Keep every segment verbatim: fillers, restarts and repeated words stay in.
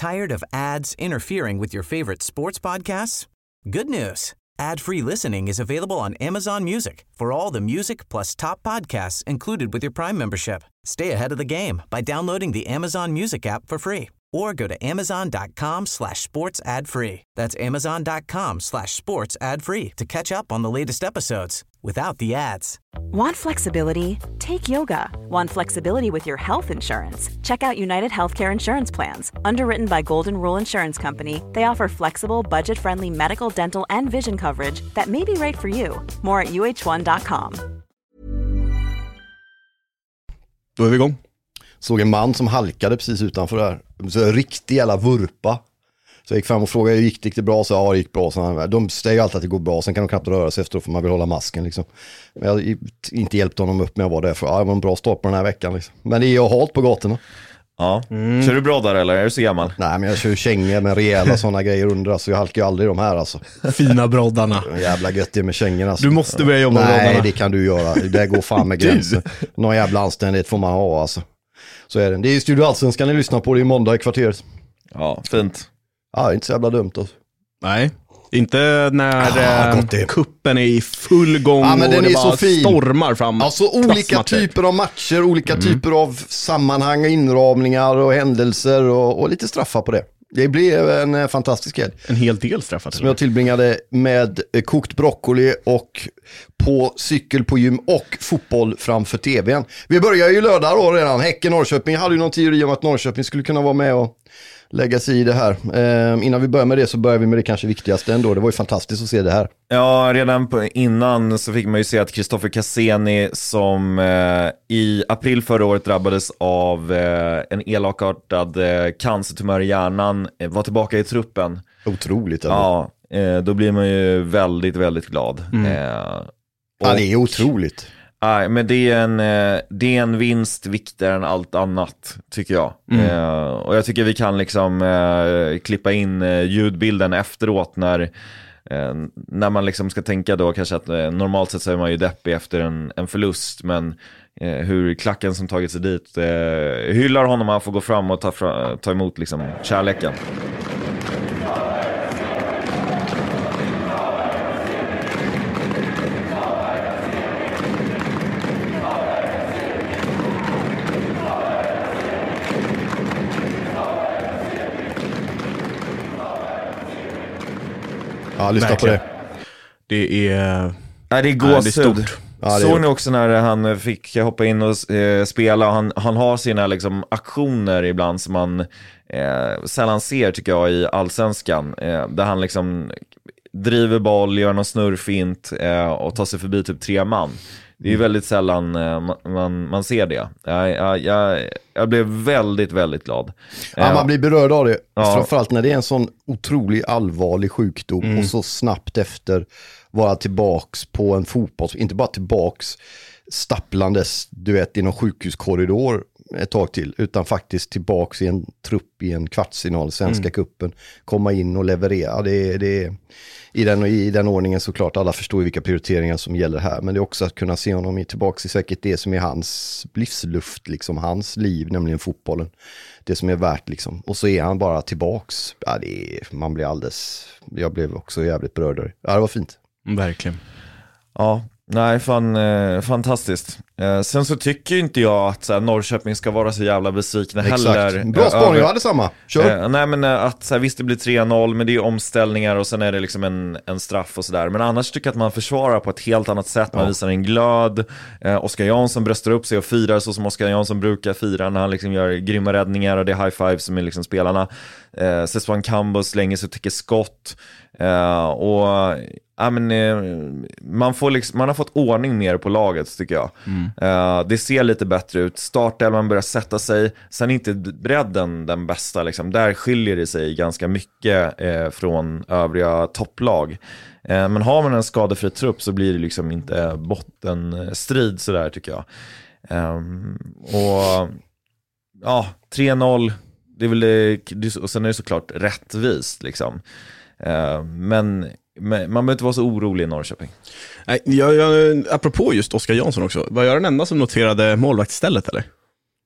Tired of ads interfering with your favorite sports podcasts? Good news. Ad-free listening is available on Amazon Music for all the music plus top podcasts included with your Prime membership. Stay ahead of the game by downloading the Amazon Music app for free or go to amazon.com slash sports ad free. That's amazon.com slash sports ad free to catch up on the latest episodes without the ads. Want flexibility? Take yoga. Want flexibility with your health insurance? Check out United Healthcare Insurance Plans. Underwritten by Golden Rule Insurance Company, they offer flexible, budget-friendly medical, dental, and vision coverage that may be right for you. More at u h one dot com. Då är vi igång. Såg en man som halkade precis utanför där. Så en riktig jävla vurpa. Så jag gick fram och frågade, gick det riktigt bra? Så ja, det gick bra. Så de säger alltid att det går bra. Sen kan de knappt röra sig efter, för man vill hålla masken liksom. Men jag hade inte hjälpt honom upp med att vara där. För ja, det var en bra start på den här veckan liksom. Men det är ju halt på gatorna. Ja, mm. Kör du bra där eller är du så gammal? Nej, men jag kör kängor med rejäla sådana grejer under. Alltså jag halkar ju aldrig de här alltså. Fina broddarna. Jävla gött det med kängorna alltså. Du måste börja jobba med Nej, broddarna. det kan du göra. Det går fan med gränsen. Någon jävla anständighet får man ha alltså. Så är det. Det är Studio Allsvenskan ni lyssnar på, det är måndag i kvarteret. Ja, fint. Ja, inte så jävla dumt alltså. Nej, inte när ah, eh, kuppen är i full gång ja, men och den det är bara så fin. Stormar fram. Alltså olika typer av matcher, olika mm. typer av sammanhang och inramningar och händelser och, och lite straffar på det. Det blev en eh, fantastisk helg. En hel del straffar. Som jag tillbringade med eh, kokt broccoli och på cykel på gym och fotboll framför tvn. Vi börjar ju lördag då redan. Häcken Norrköping. Jag hade ju någon teori om att Norrköping skulle kunna vara med och lägga sig i det här. Eh, innan vi börjar med det så börjar vi med det kanske viktigaste ändå. Det var ju fantastiskt att se det här. Ja, redan på, innan så fick man ju se att Kristoffer Cassini som eh, i april förra året drabbades av eh, en elakartad eh, cancertumör i hjärnan eh, var tillbaka i truppen. Otroligt. Eller? Ja, eh, då blir man ju väldigt, väldigt glad. Mm. Eh, och, ja, det är otroligt. Nej, men det är en, det är en vinst viktigare än allt annat, tycker jag. Mm. Eh, och jag tycker vi kan liksom eh, klippa in eh, ljudbilden efteråt när, eh, när man liksom ska tänka då kanske att eh, normalt sett så är man ju deppig efter en, en förlust, men eh, hur klacken som tagit sig dit eh, hyllar honom, han får gå fram och ta, fra, ta emot liksom kärleken. Ja, lyssna verkligen. på det. Det är... Nej, det är gåshud. Ja, såg ni också när han fick hoppa in och eh, spela? Han, han har sina liksom, aktioner ibland som man eh, sällan ser, tycker jag, i Allsvenskan. Eh, där han liksom driver boll, gör någon snurrfint eh, och tar sig förbi typ tre man. Det är ju väldigt sällan eh, man, man ser det. Jag, jag, jag, jag blev väldigt, väldigt glad. Ja, man blir berörd av det. Ja. Framförallt när det är en sån otroligt allvarlig sjukdom mm. och så snabbt efter vara tillbaks på en fotboll. Inte bara tillbaks stapplandes, du vet, i någon sjukhuskorridor ett tag till, utan faktiskt tillbaks i en trupp i en kvartsfinal, Svenska mm. kuppen, komma in och leverera. Det, det, i, den, I den ordningen såklart, alla förstår ju vilka prioriteringar som gäller här, men det är också att kunna se honom i tillbaks i säkert det som är hans livsluft, liksom hans liv, nämligen fotbollen. Det som är värt liksom. Och så är han bara tillbaks. Ja, det är, man blir alldeles, jag blev också jävligt berörd. Ja, det var fint. Verkligen. Ja, nej, fan, eh, fantastiskt. Eh, sen så tycker inte jag att så här, Norrköping ska vara så jävla besvikna heller. Exakt. Bra spaning, jag hade samma. Kör. Eh, nej, men eh, att så här, visst det blir tre noll, men det är omställningar och sen är det liksom en, en straff och sådär. Men annars tycker jag att man försvarar på ett helt annat sätt. Man ja. visar en glöd. Eh, Oskar Jansson bröstar upp sig och firar så som Oskar Jansson brukar fira när han liksom gör grymma räddningar och det är high five som är liksom spelarna. Eh, Seswan Kambo slänger sig och tycker skott. Eh, och ja, men, eh, man, får liksom, man har fått ordning mer på laget, tycker jag. Mm. eh, Det ser lite bättre ut. Startelvan börjar sätta sig. Sen är inte bredden den bästa liksom. Där skiljer det sig ganska mycket eh, från övriga topplag. eh, Men har man en skadefri trupp så blir det liksom inte bottenstrid sådär, tycker jag. eh, Och ja, tre noll. Det är väl det, och sen är det såklart rättvist liksom. Uh, men, men man behöver inte vara så orolig i Norrköping. Nej, jag, jag, apropå just Oskar Jansson också. Var jag den enda som noterade målvaktstället eller?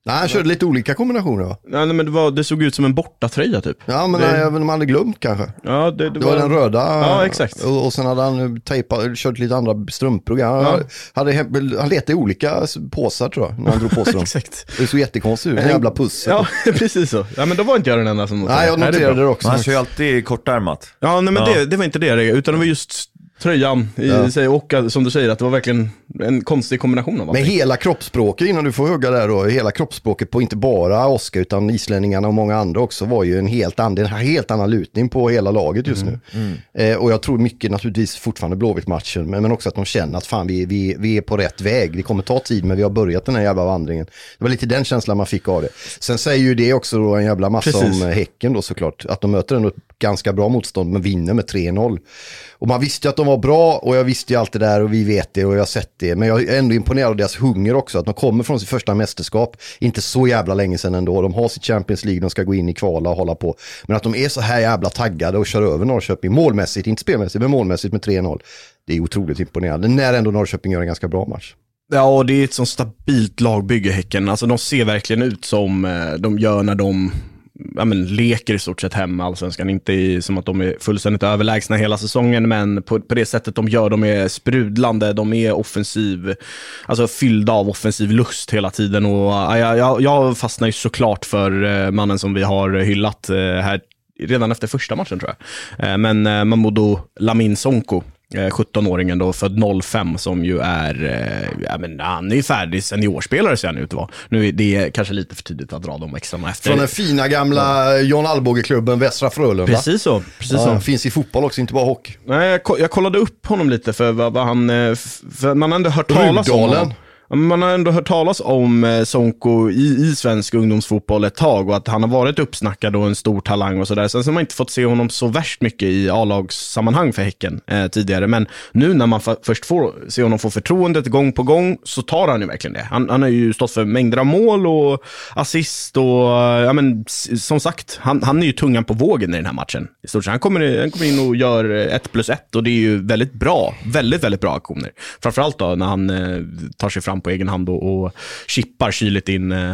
Nej, han körde lite olika kombinationer va? Nej, men det, var, det såg ut som en bortatröja typ. Ja, men det... nej, de hade glömt kanske. Ja, det, det, det var, var den röda. Ja, exakt. Och, och sen hade han tejpat, kört lite andra strumpor. Han, ja. hade, han letade i olika påsar tror jag, när han drog på sig dem. Exakt. Det såg jättekonstigt ut, en jävla pussel. Ja, precis så. Ja, men då var inte jag den enda som noterade. Nej, jag noterade det, det också. Han kör ju alltid kortärmat. Ja, nej, men ja. Det, det var inte det, utan det var just tröjan i ja. sig och som du säger att det var verkligen en konstig kombination av allting. Men hela kroppsspråket, innan du får hugga där då, hela kroppsspråket på inte bara Oskar utan islänningarna och många andra också var ju en helt annan, en helt annan lutning på hela laget just mm. nu. Mm. Eh, och jag tror mycket naturligtvis fortfarande Blåvitt-matchen, men, men också att de känner att fan vi, vi, vi är på rätt väg. Det kommer ta tid men vi har börjat den här jävla vandringen. Det var lite den känslan man fick av det. Sen säger ju det också då en jävla massa Precis. om Häcken då såklart, att de möter ändå ett ganska bra motstånd men vinner med tre noll. Och man visste ju att de var bra och jag visste ju allt det där och vi vet det och jag har sett det. Men jag är ändå imponerad av deras hunger också. Att de kommer från sitt första mästerskap. Inte så jävla länge sedan ändå. De har sitt Champions League, de ska gå in i kvala och hålla på. Men att de är så här jävla taggade och kör över Norrköping målmässigt, inte spelmässigt men målmässigt med tre noll. Det är otroligt imponerande. När ändå Norrköping gör en ganska bra match. Ja, och det är ett sånt stabilt lagbygge Häcken. Alltså de ser verkligen ut som de gör när de... Ja, men, leker i stort sett hemma allsvenskan, inte i, som att de är fullständigt överlägsna hela säsongen, men på, på det sättet de gör, de är sprudlande, de är offensiv, alltså fyllda av offensiv lust hela tiden och ja, jag, jag fastnar ju såklart för uh, mannen som vi har hyllat uh, här redan efter första matchen tror jag, uh, men uh, Mamadou Lamin Sonko, sjuttonåringen då, född noll fem som ju är eh, ja, men han är ju färdig seniorspelare ser han ut att vara. Nu är det kanske lite för tidigt att dra de extra efter. Från den fina gamla ja. John Alvbåge-klubben Västra Frölunda. Precis så. Precis ja, så. Finns i fotboll också, inte bara hockey. Nej, jag, jag kollade upp honom lite för vad, vad han, för man har ändå hört talas om honom. Man har ändå hört talas om eh, Sonko i, i svensk ungdomsfotboll ett tag och att han har varit uppsnackad och en stor talang och sådär. Sen så har man inte fått se honom så värst mycket i A-lagssammanhang för Häcken eh, tidigare. Men nu när man f- först får se honom få förtroendet gång på gång så tar han ju verkligen det. Han, han har ju stått för mängder av mål och assist och ja men som sagt, han, han är ju tungan på vågen i den här matchen. I stort sett. Han kommer, han kommer in och gör ett plus ett och det är ju väldigt bra, väldigt, väldigt bra aktioner. Framförallt då när han eh, tar sig fram på egen hand och, och chippar kyligt in eh,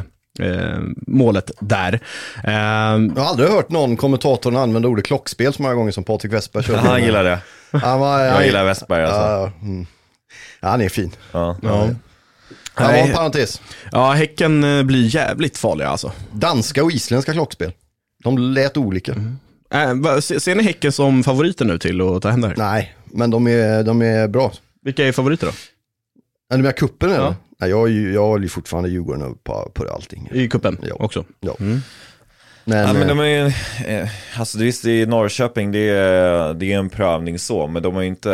målet där. Eh, jag har aldrig hört någon kommentator använda ordet klockspel så många gånger som Patrik Westberg körde. Han gillar det. Han var, jag jag gillar Westberg alltså. Ja, mm. ja, han är fin. Ja. Ja. Ja, Nej. en parentes. Ja, Häcken blir jävligt farliga alltså. Danska och isländska klockspel. De lät olika. Mm. Äh, ser ni Häcken som favoriter nu till att ta hem där? Nej, men de är, de är bra. Vilka är favoriter då? Är du med kuppen eller? Ja. Nej, jag, jag håller ju fortfarande Djurgården på, på allting. I kuppen ja. också? Ja. Mm. Men, ja, men de är ju, eh, alltså det är i Norrköping, det är, det är en prövning så, men de har ju inte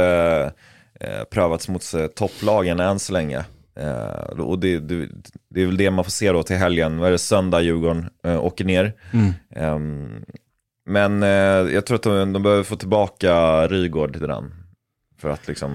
eh, prövats mot eh, topplagen än så länge. Eh, och det, det, det är väl det man får se då till helgen. Vad är det, söndag Djurgården eh, åker ner. Mm. Eh, men eh, jag tror att de, de behöver få tillbaka Rygård till den. För att liksom...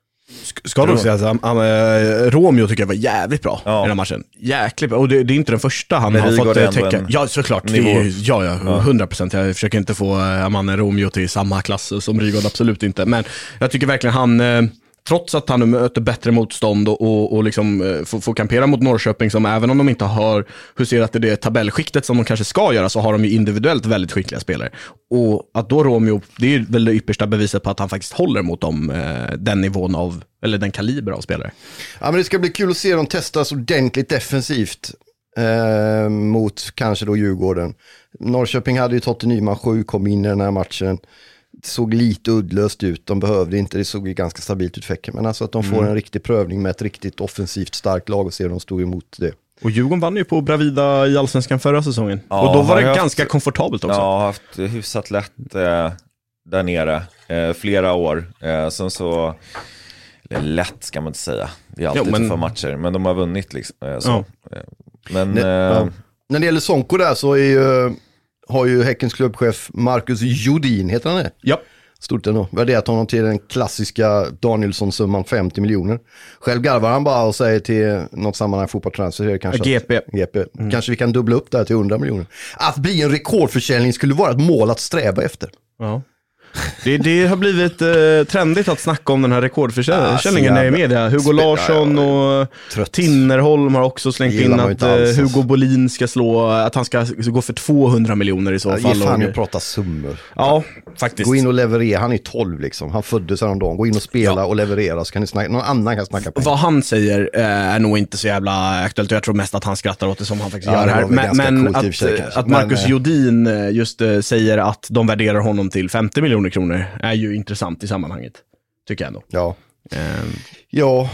Ska du säga att äh, äh, Romeo tycker jag var jävligt bra ja. i den här matchen. Jäkligt bra. Och det, det är inte den första han men har fått äh, täcka. En... Ja, såklart. Det är, ja, ja, hundra procent. Jag försöker inte få äh, man Romeo till samma klass som Rygård, absolut inte. Men jag tycker verkligen han... Äh, trots att han nu möter bättre motstånd och, och, och liksom, eh, får, får kampera mot Norrköping som även om de inte har huserat i det tabellskiktet som de kanske ska göra så har de ju individuellt väldigt skickliga spelare. Och att då Romeo, det är väl det yppersta beviset på att han faktiskt håller mot dem, eh, den nivån av, eller den kaliber av spelare. Ja, men det ska bli kul att se dem testas ordentligt defensivt eh, mot kanske då Djurgården. Norrköping hade ju Totte Nyman sju, kom in i den här matchen. Det såg lite uddlöst ut, de behövde inte, det såg ju ganska stabilt ut fäcken. Men alltså att de får mm. en riktig prövning med ett riktigt offensivt starkt lag och ser hur de stod emot det. Och Djurgården vann ju på Bravida i Allsvenskan förra säsongen. Ja, och då var det haft, ganska komfortabelt också. Ja, har haft hyfsat lätt eh, där nere eh, flera år. Eh, sen så, eller lätt ska man inte säga. Det är alltid jo, men... tuffa matcher, men de har vunnit liksom. Eh, så. Ja. Men... Ne- eh, ja. När det gäller Sonko där så är ju... har ju Häckens klubbchef Marcus Jodin, heter han det? Ja. Stort ändå. Värderat honom till den klassiska Danielsson-summan femtio miljoner. Själv garvar han bara och säger till något sammanhang fotbollstransfer kanske. G P. Att, G P. Mm. Kanske vi kan dubbla upp där till hundra miljoner. Att bli en rekordförsäljning skulle vara ett mål att sträva efter. Ja. Det, det har blivit eh, trendigt att snacka om den här rekordförsäljningen ja, i media. Hugo Larsson och Trött. Tinnerholm har också slängt in att eh, alls, Hugo Bolin ska slå, att han ska gå för tvåhundra miljoner i så Ja, fall. ge fan och, att prata summor. ja, faktiskt. Gå in och leverera, han är tolv liksom. Han föddes häromdagen. Gå in och spela och leverera så kan ni snacka, någon annan kan snacka på. Vad han säger eh, är nog inte så jävla aktuellt. Jag tror mest att han skrattar åt det som han faktiskt Ja, gör det var här. väl Men, ganska men coolt i och att, för sig kanske. att Marcus Men, eh, Jodin eh, just eh, säger att de värderar honom till femtio miljoner kronor är ju intressant i sammanhanget. Tycker jag ändå. Ja. Eh, Ja,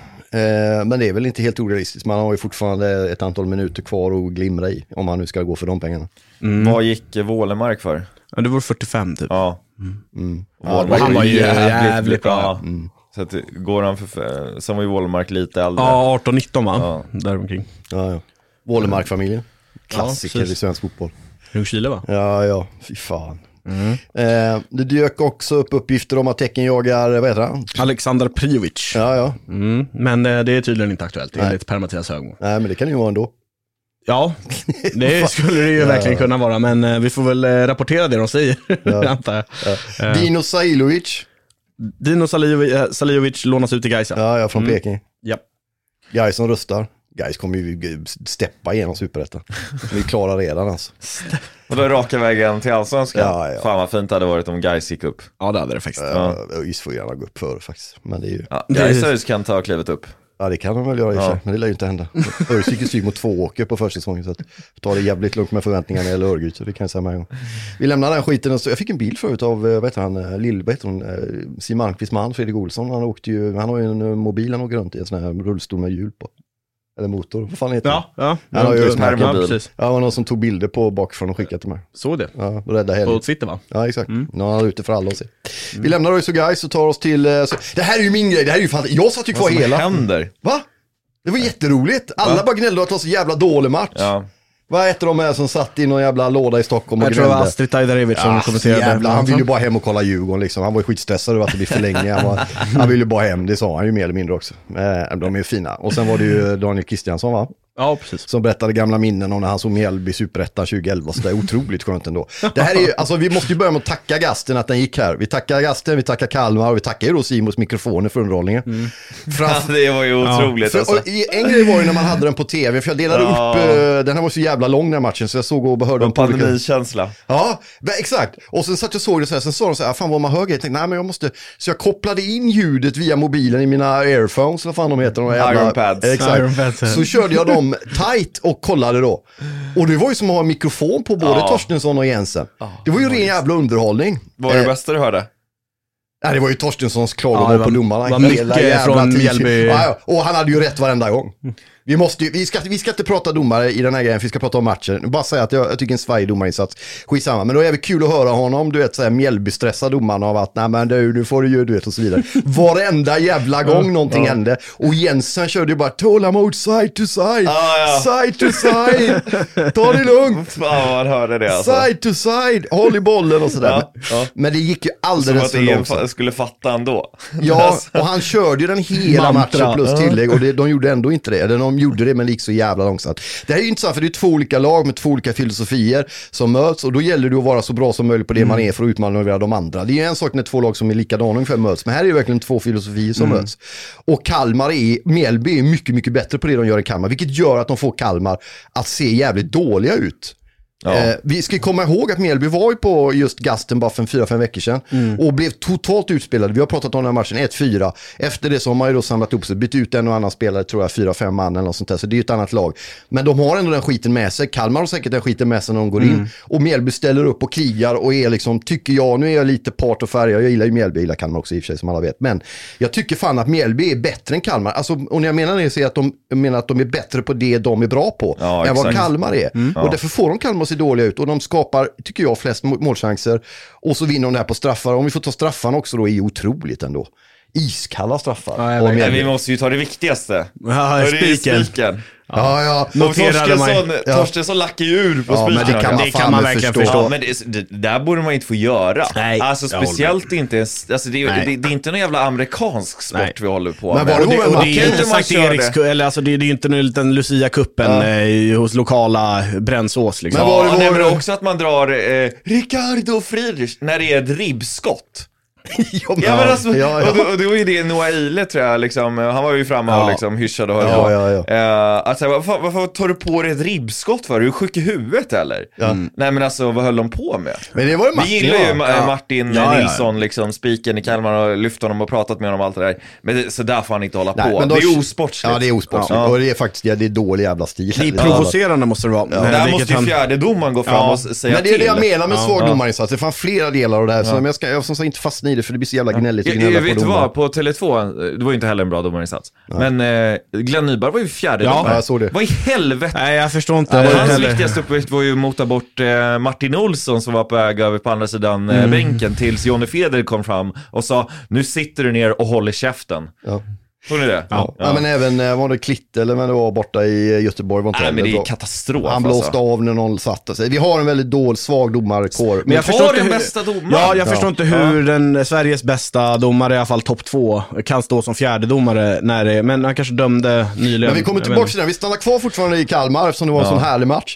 eh, men det är väl inte helt orealistiskt. Man har ju fortfarande ett antal minuter kvar att glimra i om man nu ska gå för de pengarna. Mm. Vad gick Wålemark för? ja, det var fyrtiofem typ. Ja. Mm. Ja, Ja, han var ju jävligt bra. Ja. Mm. Så att, går han för, som var ju Wålemark lite äldre. Ja, arton nitton va? Ja. Däromkring. Ja, ja. Wålemark-familjen. Klassiker Ja, i svensk fotboll. Ljungskile va? Ja, ja, fy fan. Mm. Eh, det dök också upp uppgifter om att Tecken jagar, vad heter han? Alexander Prijovic. Ja, ja. Mm. Men eh, det är tydligen inte aktuellt, Nej. enligt Per-Mattias Högmo. Nej, men det kan det ju vara ändå. Ja, det skulle det ju verkligen kunna vara, men eh, vi får väl eh, rapportera det de säger, Ja. antar jag. Ja. Eh. Dino Sailovic. Dino Salijovic, eh, Salijovic lånas ut till Gaisa. Ja, ja, från Mm. Peking. Ja. Gais som röstar. Gais kommer ju steppa igenom superettan. Vi klarar redan alltså. Och då är raka vägen till Allsvenskan. Ja, ja. Fan vad fint det hade varit om Gais gick upp. Ja, det hade det faktiskt. Ja. ÖIS får gärna gå upp före faktiskt. Men det är ju... Ja, Det är- Gais kan ta klivet upp. Ja, det kan de väl göra i och för Ja. sig, men det lär ju inte hända. ÖIS gick ju stryk mot två åker på försäsongen, så att ta det jävligt lugnt med förväntningarna när det gäller Örgryte, det kan jag säga med en gång. Vi lämnar den skiten, och så, jag fick en bil förut av, vad heter han, Lill, vad heter hon, Siw Malmkvists man, Fredrik Olsson, han åkte ju, han har ju en mobil, han åker runt i en sån här rullstol med hjul på. Eller motor, vad fan heter det? Ja, ja. Han har ju ja, permobil. precis. Ja, det var någon som tog bilder på bakifrån och skickade till mig. Så det. Ja, och rädda På helgen. Twitter va? Ja, exakt. Mm. Nu är han ute för alla att se. Mm. Vi lämnar ÖIS och Gais och tar oss till, eh, så, det här är ju min grej, det här är ju fantastiskt. Jag satt ju kvar Vad som hela. händer? Va? Det var jätteroligt. Alla Va? bara gnällde att det var så jävla dålig match. Ja. Vad heter de här som satt i någon jävla låda i Stockholm och Jag tror det var gnällde? Astrid Tajdarevic som Ja, kommenterade. jävla, han ville ju bara hem och kolla Djurgården liksom. Han var ju skitstressad över att det blir för länge. Han, var, han ville ju bara hem, det sa han ju mer eller mindre också. Eh, de är ju fina. Och sen var det ju Daniel Kristiansson, va? Ja, precis. Som berättade gamla minnen om när han såg Mjällby Superettan tjugoelva. Så det är otroligt skönt ändå. Det här är ju, alltså vi måste ju börja med att tacka gasten att den gick här. Vi tackar gasten, vi tackar Kalmar och vi tackar ju då Simons mikrofoner för underhållningen. Mm. Ja, det var ju otroligt För, alltså. och, en grej var ju när man hade den på tv, för jag delade Ja. upp, uh, den här var så jävla lång den här matchen, så jag såg och hörde En på olika... pandemikänsla. Ja, exakt. Och sen satt jag och såg det så här, sen sa de så här, fan vad man hör grejer. Jag tänkte, nej men jag måste, så jag kopplade in ljudet via mobilen i mina airphones, vad fan de heter. De jävla... Ironpads. Exakt. Ironpads. Så körde jag dem tight och kollade då. Och det var ju som att ha en mikrofon på både Ja. Torstensson och Jensen. Det var ju ren jävla underhållning. Vad var det Eh, bästa du hörde? Nej, det var ju Torstenssons Ja, klagomål det var- på domarna. var Hela mycket jävla från tiden. Mjällby. Ja, ja. Och han hade ju rätt varenda gång. Vi, måste ju, vi, ska, vi ska inte prata domare i den här grejen, för vi ska prata om matchen. Bara säga att jag, jag tycker en svajig domarinsats. Skitsamma, men då är det kul att höra honom, du vet, såhär Mjällby-stressa domarna av att, nej men du, nu får du ju, du vet, och så vidare. Varenda jävla gång någonting ja. hände. Och Jensen körde ju bara, tålamod, side to side, Ah, ja. side to side, ta det lugnt. Fan vad man hörde det alltså. Side to side, håll i bollen och sådär. Ja, ja. Men det gick ju Som alldeles att för ingen långsamt. fa- skulle fatta ändå. Ja, och han körde ju den hela Mantra. matchen plus tillägg, och det, de gjorde ändå inte det. Eller de gjorde det, men gick så jävla långsamt. Det här är ju intressant, för det är två olika lag med två olika filosofier som möts, och då gäller det att vara så bra som möjligt på det man är för att utmanövrera de andra. Det är ju en sak när två lag som är likadana ungefär möts, men här är det verkligen två filosofier som möts. Och Kalmar är, Mjällby är mycket, mycket bättre på det de gör i Kalmar, vilket gör att de får Kalmar att se jävligt dåliga ut. Ja. Eh, vi ska komma ihåg att Mjällby var ju på just Gasten bara för fyra fem veckor sedan mm. och blev totalt utspelade. Vi har pratat om den här matchen ett fyra. Efter det så har man ju då samlat upp sig, bytt ut en och annan spelare, tror jag, fyra fem man eller något sånt där. Så det är ju ett annat lag. Men de har ändå den skiten med sig. Kalmar har säkert den skiten med sig när de går mm. in. Och Mjällby ställer upp och krigar och är liksom, tycker jag, nu är jag lite part och färg. Jag gillar ju Mjällby, jag gillar Kalmar också i och för sig som alla vet. Men jag tycker fan att Mjällby är bättre än Kalmar. Alltså, och när jag menar det så är att de, jag menar att de är bättre på det de är bra på Ja, än vad exakt. Kalmar är. Mm. Och därför får de Kalmar se dåliga ut. Och de skapar, tycker jag, flest målchanser. Och så vinner de det här på straffar. Om vi får ta straffarna också då, är ju otroligt ändå. iskalla straffar. Ja, och Nej, vi måste ju ta det viktigaste. Ja, spiken. spiken. Ja, ja. Och Torstensson, Ja. Torstensson lackar ju ur på Ja, men spiken. det kan man, Det fan kan man med verkligen förstå. förstå. Ja, men det, det där borde man inte få göra. Nej, alltså jag håller speciellt inte ens, alltså det, Nej. det, det är inte någon jävla amerikansk sport Nej. vi håller på Men med. var det- Och det, och det är Okej, ju inte om man Sankt kör Eriks, det. eller alltså det, det är ju inte en liten Lucia-kuppen Ja. eh, hos lokala Brännsås liksom. Men Ja, var det- var nej, men det- också att man drar eh, Ricardo Friedrich när det är ett ribbskott. Ja, men, Ja, men alltså, ja, ja. Och, då, och då är det Noah Ile tror jag, liksom, han var ju framme Ja. och liksom hyschade och höll Ja, på. ja, ja. Eh, alltså, varför, varför tar du på dig ett ribbskott för? Är du sjuk i huvudet eller? Mm. Nej men alltså, vad höll de på med? Men det var ju Vi Martin, gillar ju ja. Ma- Martin Ja, ja, ja. Nilsson, liksom, spiken i Kalmar, och lyft honom och pratat med honom och allt det där. Men det, så där får han inte hålla Nej, på. men då- Det är osportsligt. Ja, det är osportsligt. Ja. Och det är faktiskt ja, det är dålig jävla stil. Det är Ja. provocerande måste det vara. Där Vilket måste ju han- fjärde domaren gå fram Ja. och s- säga Men det är det till. jag menar med Ja. svag Ja. domarinsats. Det fanns flera delar av det här. Så men jag ska jag som sagt inte fastna i det för det blir så jävla gnälligt. att Jag, gnälla jag på vet du domaren. vad, på Tele två, det var ju inte heller en bra domarinsats. Men eh, Glenn Nyberg var ju fjärde Ja, domare. jag såg det. Vad i helvete? Nej, jag förstår inte. Ja, Hans heller. viktigaste uppgift var ju att mota bort eh, Martin Olsson som var på väg över på andra sidan eh, Mm. bänken tills Jonny Feder kom fram och sa nu sitter du ner och håller käften. Ja. Såg ni det? Ja. Ja, men även eh, var det Klitt eller men det var borta i Göteborg. Var inte Nej men det heller är bra. katastrof Han blåste alltså. av när någon satte sig. Vi har en väldigt dålig, svag domarkår. Men jag Har förstår den inte hur- bästa domaren? Ja, jag Ja. förstår inte hur den Sveriges bästa domare, i alla fall topp två, kan stå som fjärde domare när det, men han kanske dömde nyligen. Men vi kommer Jag tillbaka vet till den. Vi stannar kvar fortfarande i Kalmar eftersom det var en sån härlig match.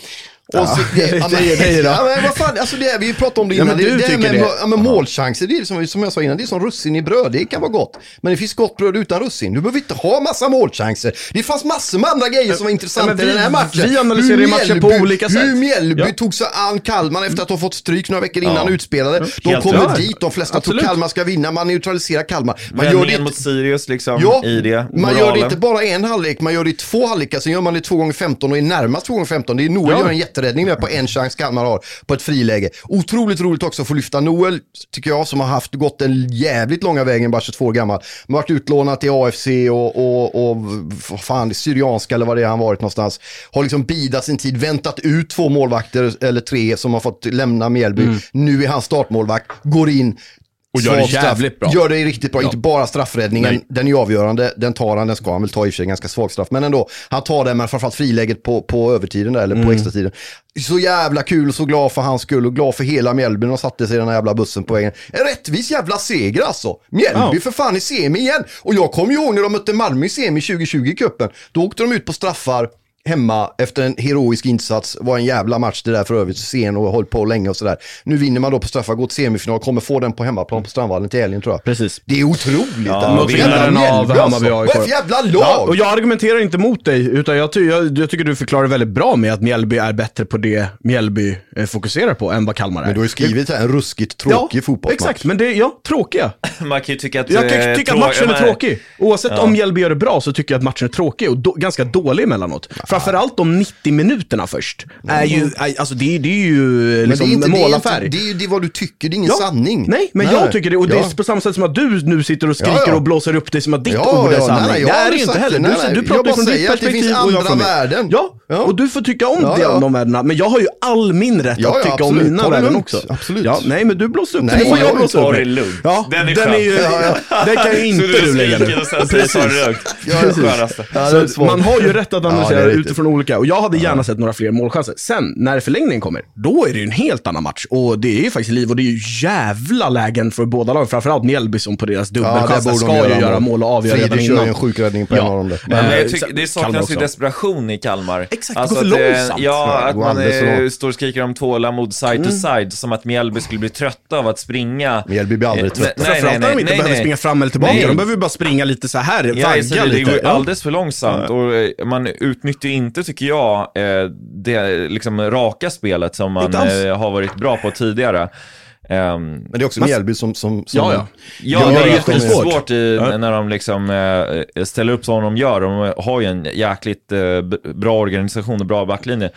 Och så, det är det då. ja, men vad fan, alltså det, vi pratade om det Ja, innan. men du det, det tycker med, det. Ja, men målchanser, det är som, som jag sa innan, det är som russin i bröd. Det kan vara gott. Men det finns gott bröd utan russin. Du behöver inte ha massa målchanser. Det fanns massor med andra grejer som var intressanta Ja, men vi- i den här matchen. vi analyserar Hur matchen Mjällby- på olika sätt. Hur Mjällby Ja. tog sig an Kalmar efter att ha fått stryk några veckor innan utspelade. De Helt kommer rätt. dit, de flesta Absolut. tror Kalmar ska vinna. Man neutraliserar Kalmar. Man gör det Vändningen inte- mot Sirius liksom Ja, i det. man gör det moralen. inte bara en halvlek, man gör det i två halvlekar, sen gör man det två gånger femton och är närmast två gånger femton. Det är Noel Ja. gör en jätteräddning där på en chans Kalmar har på ett friläge. Otroligt roligt också att få lyfta Noel, tycker jag, som har haft gått den jävligt långa vägen, bara tjugotvå år gammal. Man har varit utlånad till A F C och, och, och vad fan, det Syrianska eller vad det är han varit någonstans. Har liksom bidat sin tid, väntat ut två målvakter eller tre som har fått lämna Mjällby. Mm. Nu är han startmålvakt, går in. Och gör det Svag straff. jävligt bra. Gör det riktigt bra, inte bara straffräddningen. Nej. Den är avgörande, den tar han, den ska han väl ta i och för sig, ganska svag straff. Men ändå, han tar den, men framförallt friläget på, på övertiden där, eller Mm. på extra tiden. Så jävla kul och så glad för hans skull och glad för hela Mjällby. De satte sig i den här jävla bussen på vägen. En rättvis jävla seger alltså. Mjällby Ja. för fan i semi igen. Och jag kommer ju ihåg när de mötte Malmö i semi tjugo tjugo i cupen. Då åkte de ut på straffar hemma efter en heroisk insats. Var en jävla match det där för övrigt, sen och hållit på länge och sådär. Nu vinner man då på straffar, går till semifinal, kommer få den på hemmaplan på Strandvallen till helgen tror jag. Precis. Det är otroligt. Ja, Vad vinnaren jävla av Mjällby, Hammarby alltså. A I K. Vad är det för jävla lag? Ja, och jag argumenterar inte mot dig, utan jag, ty- jag, jag tycker du förklarar väldigt bra med att Mjällby är bättre på det Mjällby eh, fokuserar på än vad Kalmar är. Men du har ju skrivit här en ruskigt tråkig ja, fotbollsmatch. Exakt, men det, ja, tråkiga. Man kan ju tycka att... Jag kan eh, tycka trå- att matchen är men- tråkig. Oavsett om Mjällby gör det bra så tycker jag att matchen är tråkig och do- ganska dålig emellanåt. Framförallt de nittio minuterna först. Är ju, är, alltså det, det är ju Men liksom det är inte målaffär. det, är inte, det är ju det är vad du tycker, det är ingen Ja. sanning. Nej, men Nej. jag tycker det. Och det Ja. är på samma sätt som att du nu sitter och skriker Ja, ja. och blåser upp det som att ditt Ja, ord är ja, sanning. nej, jag det har är det aldrig ju inte sagt heller. det. Du, Nej, nej. du Jag pratar bara från ditt säger att det perspektiv finns och jag andra från mitt. värden. Ja, Ja. och du får tycka om Ja, det, ja. de värdena. Men jag har ju all min rätt Ja, att ja, tycka absolut. om mina Ta det värden lugnt. också. Absolut. Ja, nej, men du blåser upp Nej, det. Nu får jag jag blåsa tar upp det lugnt. Ja, Den är den skön. är ju... Den kan ju inte du lägga nu. Och sen säger ta det lugnt. Ja, Det är precis. skönaste. Ja, det är Så svårt. man har ju rätt att Ja, det analysera är riktigt. utifrån olika. Och jag hade gärna sett några fler målchanser. Sen, när förlängningen kommer, då är det ju en helt annan match. Och det är ju faktiskt liv och det är ju jävla lägen för båda lag. Framförallt Mjällby som på deras dubbelchans borde de ska ju göra mål och avgöra redan Fredrik kör innan. ju en sjukräddning på Ja. en av dem där. Men Eh, jag tycker, det Kalmar saknas ju också. desperation i Kalmar. Exakt, det alltså går för att, eh, långsamt. Ja, Ja, att det går man alldeles för eh, långt. står och skriker om tålamod side to side, som att Mjällby skulle bli trötta av att springa. Mjällby blir aldrig Eh, trötta. nej, Framförallt när de inte nej, behöver nej. springa fram eller tillbaka. Nej. De behöver ju bara springa lite så här, Ja, vagga så det, det lite. går Ja. alldeles för långsamt och eh, man utnyttjar inte, tycker jag, eh, det liksom raka spelet som man Inte alls. eh, har varit bra på tidigare. Ehm, Men det är också Men- Mjällby som... som, som Ja, ja. Ja, gör det är att de jättesvårt i, Ja. när de liksom eh, ställer upp som de gör. De har ju en jäkligt eh, b- bra organisation och bra backlinje.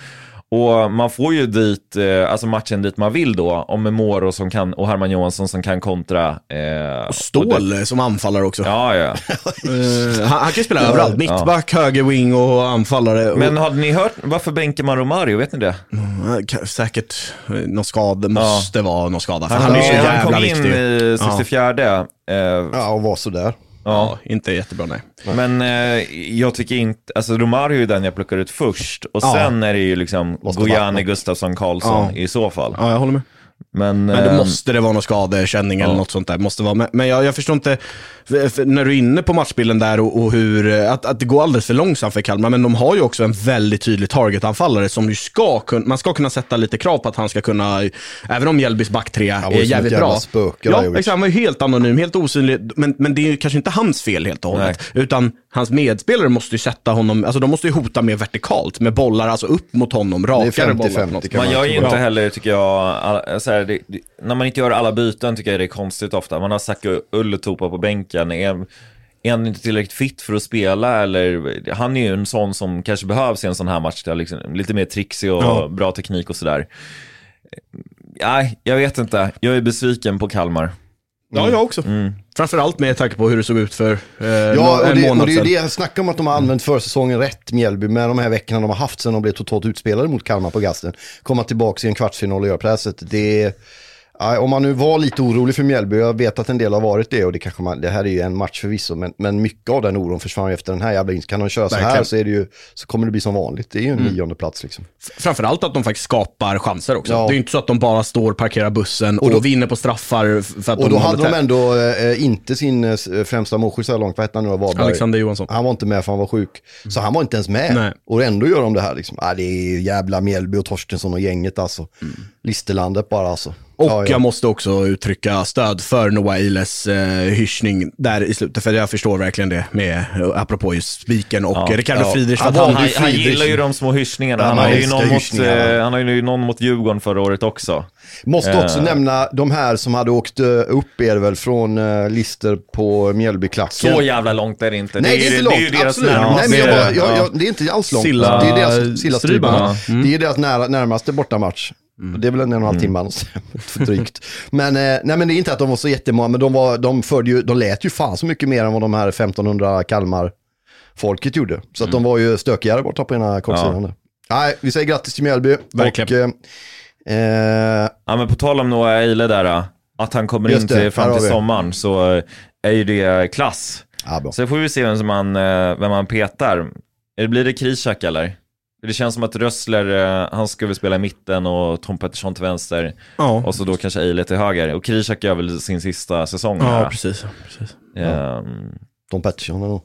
Och man får ju dit, eh, alltså matchen dit man vill då, om med Moro som kan, och Herman Johansson som kan kontra. Eh, och Stål och det, som anfallare också. Ja, ja. uh, han, han kan ju spela ja, överallt, mittback, ja. högerwing och anfallare. Och... Men hade ni hört, varför bänkar man Romario, vet ni det? Mm, säkert någon skada, måste ja. vara någon skada. För han, han är så ja, jävla han kom viktig. in i sextiofjärde. Ja, eh, ja och var sådär. Ja, ja, inte jättebra, nej. Men eh, jag tycker inte, alltså Romario är den jag plockar ut först. Och ja. sen är det ju liksom Gojani, Gustafsson, Karlsson ja. i så fall. Ja, jag håller med. Men, men då måste det vara någon skadekänning ja. eller något sånt där. Måste vara. Men, men jag, jag förstår inte, för, för när du är inne på matchbilden där och, och hur, att, att det går alldeles för långsamt för Kalmar, men de har ju också en väldigt tydlig targetanfallare som ju ska kunna, man ska kunna sätta lite krav på att han ska kunna, även om Mjällbys backtrea är jävligt bra. Spöke, ja, exakt, han var ju helt anonym, helt osynlig, men, men det är ju kanske inte hans fel helt och hållet, nej. utan hans medspelare måste ju sätta honom, alltså de måste ju hota mer vertikalt, med bollar, alltså upp mot honom, rakare bollar. Man gör ju inte heller, tycker jag, all, så här, det, det, när man inte gör alla byten tycker jag det är konstigt ofta. Man har Zacke Ulletupa på bänken, är, är han inte tillräckligt fit för att spela, eller han är ju en sån som kanske behövs i en sån här match där liksom, lite mer trixig och ja. bra teknik och sådär. Nej, jag vet inte, jag är besviken på Kalmar. Mm. Ja, jag också. Mm. Framförallt med tanke på hur det såg ut för eh, ja, en och det, månad och det är sedan. det jag snackar om, att de har använt försäsongen rätt, Mjällby, med de här veckorna de har haft sen de blev totalt utspelade mot Kalmar på Gasten. Komma tillbaka i en kvartsfinal och göra präset. Det är, ja, om man nu var lite orolig för Mjällby, jag vet att en del har varit det, och det kanske man, det här är ju en match förvisso, men, men mycket av den oron försvann efter den här jävla in. Kan de köra så här så, är det ju, så kommer det bli som vanligt. Det är ju en mm. nionde plats liksom. Framförallt att de faktiskt skapar chanser också. Ja. Det är ju inte så att de bara står, parkerar bussen och, och då, vinner på straffar för att och de då hade de ändå eh, inte sin eh, främsta målskytt så långt. Vad hette han nu? Var Alexander Johansson. Han var inte med för han var sjuk. Mm. Så han var inte ens med. Nej. Och ändå gör de det här liksom. Ah, det är jävla Mjällby och Torstensson och gänget alltså. Mm. Listerlandet bara alltså. Och ja, ja. jag måste också uttrycka stöd för Noah Eiles eh, hyschning där i slutet, för jag förstår verkligen det med, apropå just spiken och ja, Ricardo ja. Friedrich. Han, han, han, han gillar ju de små hyschningarna. Han, han, har ju någon mot, eh, han har ju någon mot Djurgården förra året också. Måste också uh. nämna de här som hade åkt upp er väl från uh, lister på Mjällbyklacken. Så jävla långt är det inte. Nej, det är, det är inte långt. Det är ju deras absolut. närmaste. Nej, men jag bara, jag, jag, det är inte alls långt. Silla, det är deras Silla Strybarna. Mm. Det är deras nära, närmaste bortamatch. Mm. Det är väl en och en halv timme mm. för drygt. Men, eh, nej, men det är inte att de var så jättemånga, men de, var, de, förde ju, de lät ju fan så mycket mer än vad de här femtonhundra Kalmar folket gjorde. Så att mm. de var ju stökigare borta på ena kortsidan. Ja. Nej, vi säger grattis till Mjällby. Verkligen. Och, eh, ja, men på tal om Noah Eile där, att han kommer in till, fram till sommaren, så är ju det klass. Ja, så får vi se vem, som man, vem man petar. Blir det Krishak eller? Det känns som att Rössler, han ska väl spela i mitten och Tom Pettersson till vänster. Ja. Och så då kanske Eile till höger. Och Krishak gör väl sin sista säsong. Ja, här. precis. precis. Um, ja. Tom Pettersson är nog.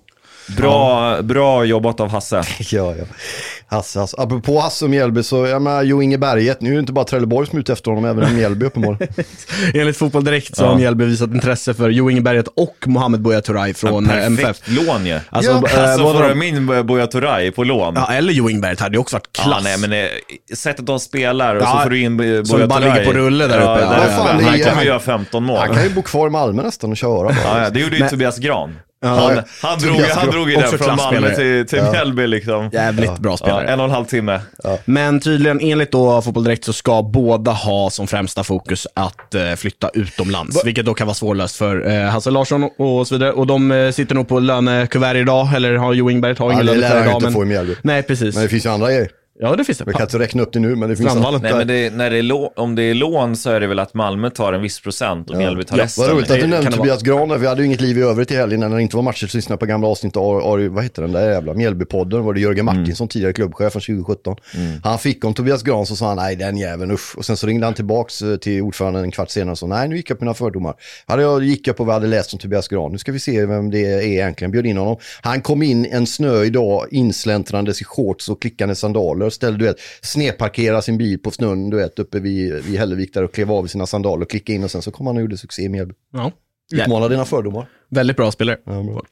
Bra, ja. bra jobbat av Hasse. ja, ja. Hasse, Hasse. Apropå Hasse och Mjällby, så jag menar, Jo Inge Berget, nu är det inte bara Trelleborg som är ute efter honom, även Mjällby uppenbarligen. Enligt Fotboll Direkt så ja. har Mjällby visat intresse för Jo Inge Berget och Mohamed Buya Turay från M F F. Perfekt lån ju. Alltså, ja. äh, alltså får de... min Buya Turay på lån. Ja, eller Jo Inge Berget hade ju också varit klass. Ja, nej, men det, sättet de spelar och ja, så får du in Buya Turay. Så bara ligger på rulle där ja, uppe. Ja, ja, fan, han är, kommer göra femton mål. Han kan ju bo kvar i Malmö nästan och köra. Bara. Ja, ja, det gjorde ju men... Tobias Gran. Ja, han, han, drog, han drog ju den från Malmö till, till ja. Mjällby liksom. Jävligt ja. bra spelare. Ja, en och en halv timme. Ja. Men tydligen enligt då Fotboll Direkt så ska båda ha som främsta fokus att eh, flytta utomlands. Va? Vilket då kan vara svårlöst för eh, Hasse Larsson och så vidare. Och de eh, sitter nog på lönekuvert idag. Eller har Jo Ingberg har ingen ja, lönekuvert idag. Men... Få i Mjällby. Nej, precis. Men det finns ju andra grejer. Ja, det finns det. Vi kan inte räkna upp det nu, men det finns andra. Nej, men det, när det är lå- om det är lån så är det väl att Malmö tar en viss procent och ja. Mjällby tar ja, resten. Vad roligt att du nämnde Tobias vara... Gran. Vi hade ju inget liv i övrigt i helgen när det inte var matcher, så lyssnade på gamla avsnitt av, vad heter den där jävla Mjällbypodden, var det Jörgen Martinsson, mm. tidigare klubbchef från tjugo sjutton. Mm. Han fick om Tobias Gran, så sa han nej, den jäveln, usch. Och sen så ringde han tillbaks till ordföranden en kvart senare och sa nej, nu gick jag på mina fördomar. Hade jag, gick jag på vad jag hade läst om Tobias Gran. Nu ska vi se vem det är egentligen. Bjöd in honom. Han kom in en snö idag, insläntrandes i shorts och klickande sandaler, ställde du vet, snedparkera sin bil på snön, du vet, uppe vid, vid Hällevik där och klev av i sina sandaler och klicka in, och sen så kom han och gjorde succé med. Ja. Utmana dina fördomar. Väldigt bra spelare. Ja, bra.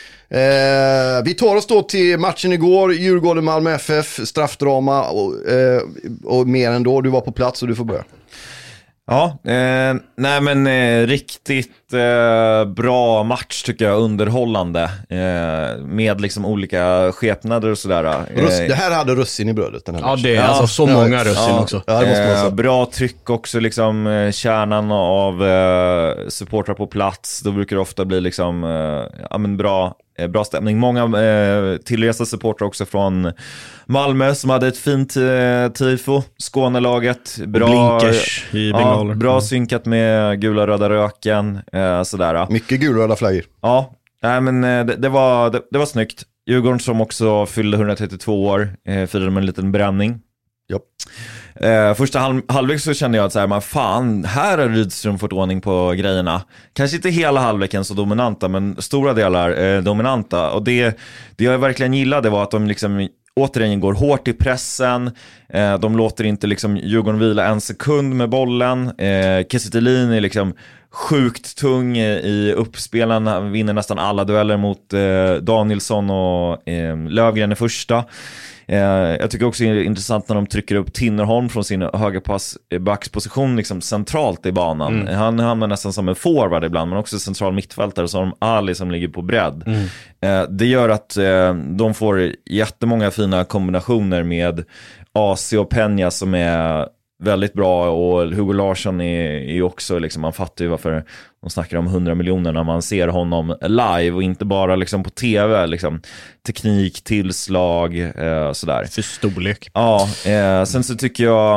Eh, vi tar oss då till matchen igår, Djurgården Malmö F F, straffdrama och, eh, och mer ändå. Du var på plats och du får börja. Ja, eh, nej men eh, riktigt eh, bra match tycker jag, underhållande eh, med liksom olika skepnader och sådär. Eh, Russ, det här hade russin i brödet den här Ja, det är ja, alltså så ja, många russin ja, också. Ja, det måste man säga. Eh, bra tryck också, liksom eh, kärnan av eh, supportrar på plats. Då brukar det ofta bli liksom eh, ja, men bra Bra stämning. Många eh, tillresta supportrar också från Malmö som hade ett fint eh, tifo. Skånelaget. Bra, blinkers i bengaler. Ja, bra synkat med gula röda röken. Eh, sådär. Mycket gula röda flaggor. Ja, nej, men eh, det, det, var, det, det var snyggt. Djurgården som också fyllde hundratrettiotvå år eh, firade med en liten bränning. Ja. Eh, första halv, halvlek så kände jag att så här, man fan, här har Rydström fått ordning på grejerna. Kanske inte hela halvleken så dominanta, men stora delar eh, dominanta. Och det, det jag verkligen gillade var att de liksom återigen går hårt i pressen. Eh, de låter inte liksom Djurgården vila en sekund med bollen. Eh, Kiese Thelin är liksom sjukt tung i uppspelen. Han vinner nästan alla dueller mot eh, Danielsson och eh, Lövgren i första. Eh, jag tycker också det är intressant när de trycker upp Tinnerholm från sin högerpass backsposition liksom centralt i banan. Mm. Han hamnar nästan som en forward ibland, men också central mittfältare som Ali som ligger på bredd. Mm. Eh, det gör att eh, de får jättemånga fina kombinationer med A C och Peña som är väldigt bra, och Hugo Larsson är, är också liksom, man fattar ju varför de snackar om hundra miljoner när man ser honom live och inte bara liksom på tv, liksom teknik, tillslag eh, sådär. För storlek. Ja, eh, sen så tycker jag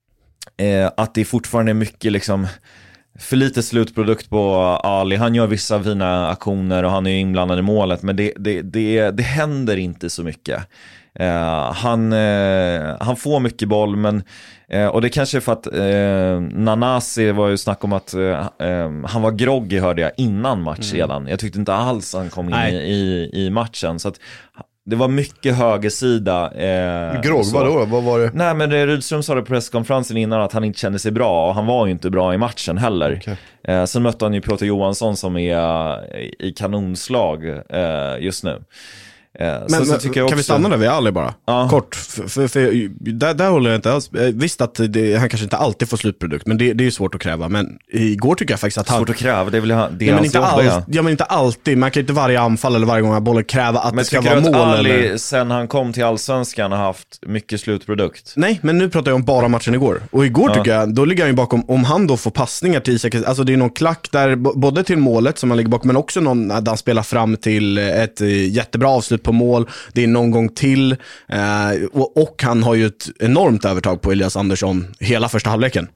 eh, att det fortfarande är mycket liksom för lite slutprodukt på Ali. Han gör vissa fina aktioner och han är inblandad i målet, men det, det, det, det händer inte så mycket. Uh, han, uh, han får mycket boll, men uh, och det kanske är för att uh, Nanasi var ju snack om att uh, uh, han var groggy, hörde jag innan match mm. redan. Jag tyckte inte alls han kom in i, i, i matchen, så att det var mycket högersida. Eh, Grogg, vadå? Vad var det? Nej, men Rydström sa det på presskonferensen innan att han inte kände sig bra, och han var ju inte bra i matchen heller. Okay. Eh, sen mötte han ju Piotr Johansson som är i kanonslag eh, just nu. Men, så, så tycker jag också... kan vi stanna där vid Ali bara? Ja. Kort, för, för, för där, där håller jag inte alls. Visst att det, han kanske inte alltid får slutprodukt, men det, det är ju svårt att kräva. Men igår tycker jag faktiskt att han... Svårt att kräva, det vill jag... Det ja, men inte all, ja, men inte alltid. Man kan inte varje anfall eller varje gång han bollen kräva att men det ska vara mål. Men Ali, eller... sen han kom till Allsvenskan, har haft mycket slutprodukt? Nej, men nu pratar jag om bara matchen igår. Och igår ja. tycker jag, då ligger han ju bakom, om han då får passningar till Isak, alltså det är någon klack där, både till målet som han ligger bakom, men också någon där han spelar fram till ett jättebra avslut på mål. Det är någon gång till eh, och, och han har ju ett enormt övertag på Elias Andersson hela första halvleken.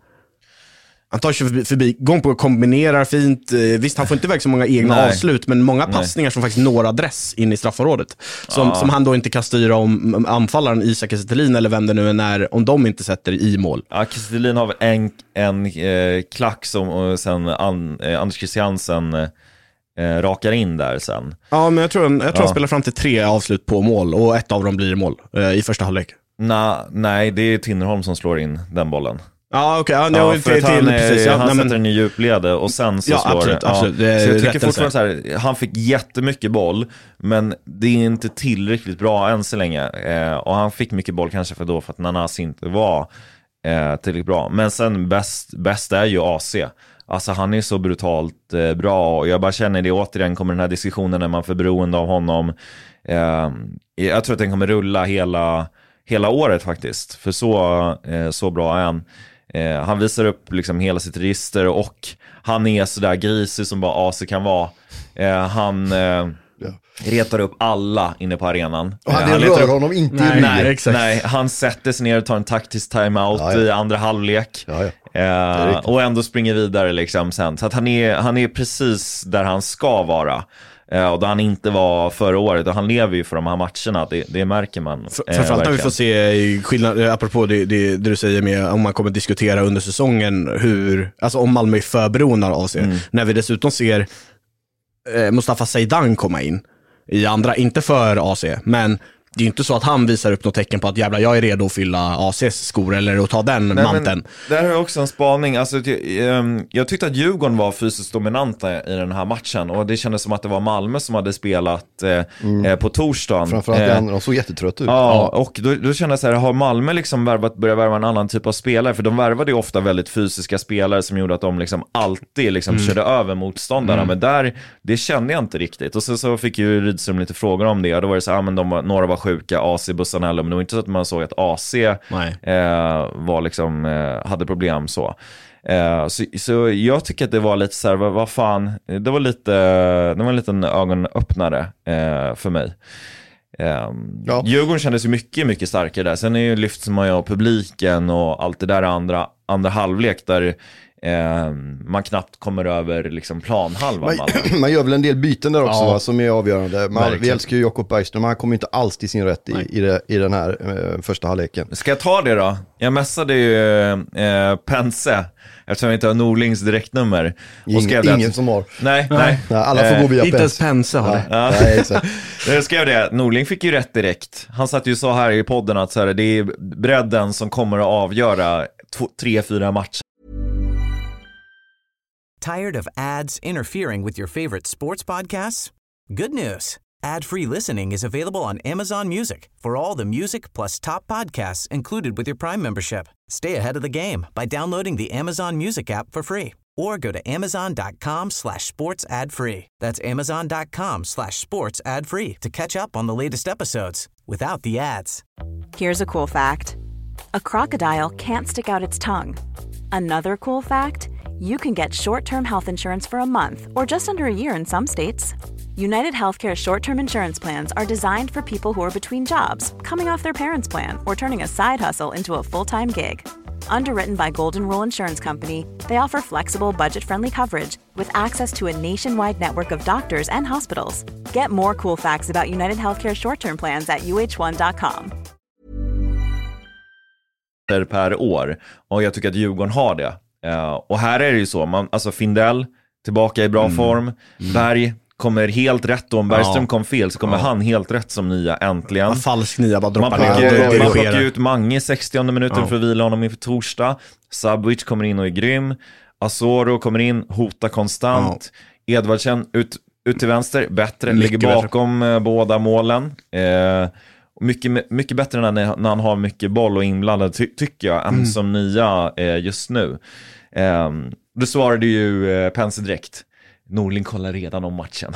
Han tar sig förbi, förbi gång på kombinerar fint. Visst, han får inte iväg så många egna Nej. avslut, men många passningar Nej. som faktiskt når adress in i straffområdet. Som, ja. som han då inte kan styra om anfallaren Isak Kiese Thelin eller vem det nu är, om de inte sätter i mål. Ja, Kiese Thelin har väl en, en eh, klack som och sen an, eh, Anders Christiansen eh, Eh, rakar in där sen. Ja, men jag tror, jag tror ja. han spelar fram till tre avslut på mål, och ett av dem blir mål eh, i första halvlek. Nah, nej, det är Tinnerholm som slår in den bollen. Ja, okej. Okay. Ja, ja, till, för att han, till, precis, ja, han nej, sätter men... en ny djuplede och sen så ja, slår absolut, det. Absolut. Ja. Det så jag tycker rättelse. fortfarande så här, han fick jättemycket boll, men det är inte tillräckligt bra än så länge. Eh, och han fick mycket boll kanske för då för att Nanasi inte var eh, tillräckligt bra. Men sen bäst, bäst är ju A C. Alltså han är så brutalt eh, bra, och jag bara känner det återigen kommer den här diskussionen när man får beroende av honom. Eh, jag tror att den kommer rulla hela, hela året faktiskt, för så, eh, så bra är han. Eh, han visar upp liksom hela sitt register, och han är så där grisig som bara A C kan vara. Eh, han... Eh, Ja. retar upp alla inne på arenan. Och han, han rör upp... honom inte nej, i ryggen. Nej, nej, han sätter sig ner och tar en taktisk timeout ja, ja. i andra halvlek. Ja, ja. Eh, och ändå springer vidare liksom sen. Så att han är, han är precis där han ska vara. Eh, och där han inte var förra året. Och han lever ju för de här matcherna. Det, det märker man. Eh, Framförallt när vi får se skillnad, apropå det, det, det du säger med om man kommer diskutera under säsongen hur, alltså om Malmö är för beroende av sig. Mm. När vi dessutom ser Mustafa Zeidan komma in i andra, inte för A C, men det är ju inte så att han visar upp något tecken på att jävla jag är redo att fylla A C:s skor eller att ta den Nej, manteln. Där har jag också en spaning. Alltså, jag, jag tyckte att Djurgården var fysiskt dominanta i den här matchen och det kändes som att det var Malmö som hade spelat eh, mm. på torsdagen. Framförallt eh, de såg jättetrött ut. Ja, och då, då kände jag så här, har Malmö liksom värvat, börjat värva en annan typ av spelare? För de värvade ju ofta väldigt fysiska spelare som gjorde att de liksom alltid liksom mm. körde över motståndarna. Mm. Men där, det kände jag inte riktigt. Och så, så fick ju Rydström lite frågor om det. Och då var det så här, ah, men de var, några var sjuka, A C, Bussanello, men det var inte så att man såg att A C eh, var liksom, eh, hade problem så. Eh, så. Så jag tycker att det var lite så här, vad, vad fan, det var lite, det var en liten ögonöppnare eh, för mig. Eh, ja. Djurgården kändes ju mycket, mycket starkare där. Sen är ju lyfts man ju av publiken och allt det där andra, andra halvlek där Eh, man knappt kommer över liksom planhalvan. Man, man gör väl en del byten där också, ja. va, som är avgörande. Man, vi älskar ju Jakob Bergström, han kommer inte alls till sin rätt i, i, det, i den här eh, första halvleken. Ska jag ta det då? Jag mässade ju eh, Pense eftersom jag inte har Norlings direktnummer. Ingen, och ingen att, som har. Nej, nej. nej alla får gå via eh, Inte ens Pense har det. Ja. Nej, exakt. Jag skrev det. Norling fick ju rätt direkt. Han satt ju så här i podden att så här, det är bredden som kommer att avgöra två, tre, fyra matcher. Tired of ads interfering with your favorite sports podcasts? Good news. Ad-free listening is available on Amazon Music for all the music plus top podcasts included with your Prime membership. Stay ahead of the game by downloading the Amazon Music app for free or go to amazon.com slash sports ad free. That's amazon.com slash sports ad free to catch up on the latest episodes without the ads. Here's a cool fact. A crocodile can't stick out its tongue. Another cool fact, you can get short-term health insurance for a month or just under a year in some states. United Healthcare short-term insurance plans are designed for people who are between jobs, coming off their parents' plan, or turning a side hustle into a full-time gig. Underwritten by Golden Rule Insurance Company, they offer flexible, budget-friendly coverage with access to a nationwide network of doctors and hospitals. Get more cool facts about United Healthcare short-term plans at u h one dot com. Per år, och jag tycker att Djurgården har det. Uh, och här är det ju så, man, alltså Findell tillbaka i bra mm. form, mm. Berg kommer helt rätt, och om Bergström ja. kom fel så kommer ja. han helt rätt som nya, äntligen. Man falsk nia, bara droppar man plockar, man plockar ut Mange sextionde minuten ja. för att vila honom inför torsdag. Sabuic kommer in och är grym. Asoro kommer in, hotar konstant. Ja. Edvardsen ut, ut till vänster, bättre, mycket ligger bakom bättre. båda målen. Eh, mycket, mycket bättre när, när han har mycket boll och inblandad, ty, tycker jag, än mm. som nya eh, just nu. Eh, då svarade ju eh, Pense direkt. Norling kollar redan om matchen.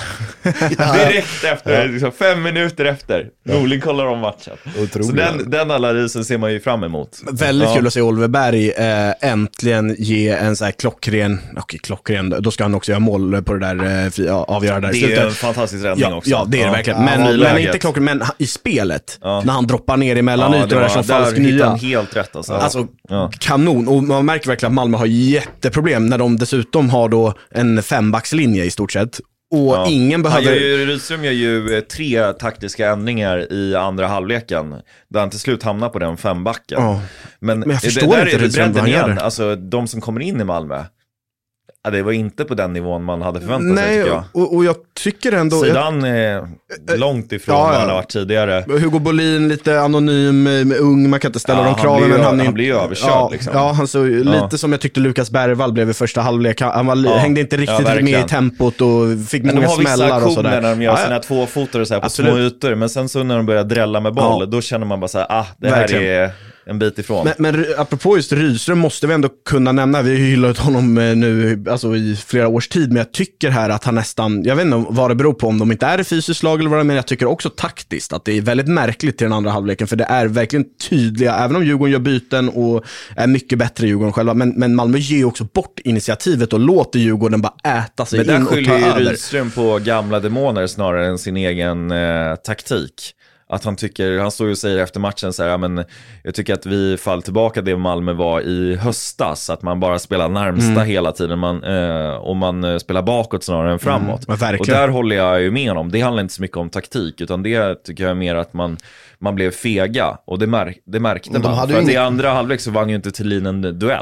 Direkt efter, liksom fem minuter efter. Norling kollar om matchen. Otroligt. Så den, den analysen ser man ju fram emot. Väldigt ja. kul att se Oliver Berg äh, äntligen ge en så här klockren, okej klockren, då ska han också göra mål på det där, äh, fri, avgöra där. Det är slutet. En fantastisk räddning ja, också. Ja, det är det ja. verkligen. Men, ja, men inte klockren, men i spelet, ja. när han droppar ner emellan ja, ytor och där som falsk nya. Han helt rätt alltså. Alltså, ja. kanon. Och man märker verkligen att Malmö har jätteproblem när de dessutom har då en fembackslinje i stort sett. Och ja. ingen behöver... Rydström gör ju tre taktiska ändringar i andra halvleken där han till slut hamnar på den fembacken. Ja. Men, Men jag förstår det, där inte är det bredden igen. Alltså de som kommer in i Malmö, ja, det var inte på den nivån man hade förväntat Nej, sig, tycker jag. Och, och jag tycker ändå... Sidan är långt ifrån ja, ja. vad han har varit tidigare. Hugo Bolin, lite anonym, ung, man kan inte ställa ja, de kraven. Han blir, men han, han blir ju överkörd. Ja, liksom. ja han så, ja. lite som jag tyckte Lukas Bergvall blev i första halvlek. Han var, ja. hängde inte riktigt ja, med i tempot och fick men många smällar och sådär. När de gör ja, sina två fotare så här på Absolut. små ytor. Men sen så när de börjar drälla med boll, ja. då känner man bara så här, ah, det här verkligen. är... en bit ifrån. Men, men apropå just Rydström måste vi ändå kunna nämna, vi har ju hyllat honom nu alltså i flera års tid, men jag tycker här att han nästan, jag vet inte vad det beror på, om de inte är i fysiskt lag eller vad det är, men jag tycker också taktiskt att det är väldigt märkligt till den andra halvleken, för det är verkligen tydliga, även om Djurgården gör byten och är mycket bättre Djurgården själva, men, men Malmö ger ju också bort initiativet och låter Djurgården bara äta sig men in och ta över. Men där skyller ju Rydström på gamla demoner snarare än sin egen eh, taktik. Att han tycker, han står ju och säger efter matchen så här, ja, men jag tycker att vi faller tillbaka det Malmö var i höstas, att man bara spelar närmsta mm. hela tiden man, eh, och man spelar bakåt snarare än framåt. Mm, och där håller jag ju med om, det handlar inte så mycket om taktik, utan det tycker jag är mer att man, man blev fega, och det, märk, det märkte De man. För ingen... i andra halvlek så vann ju inte Thelin en duell.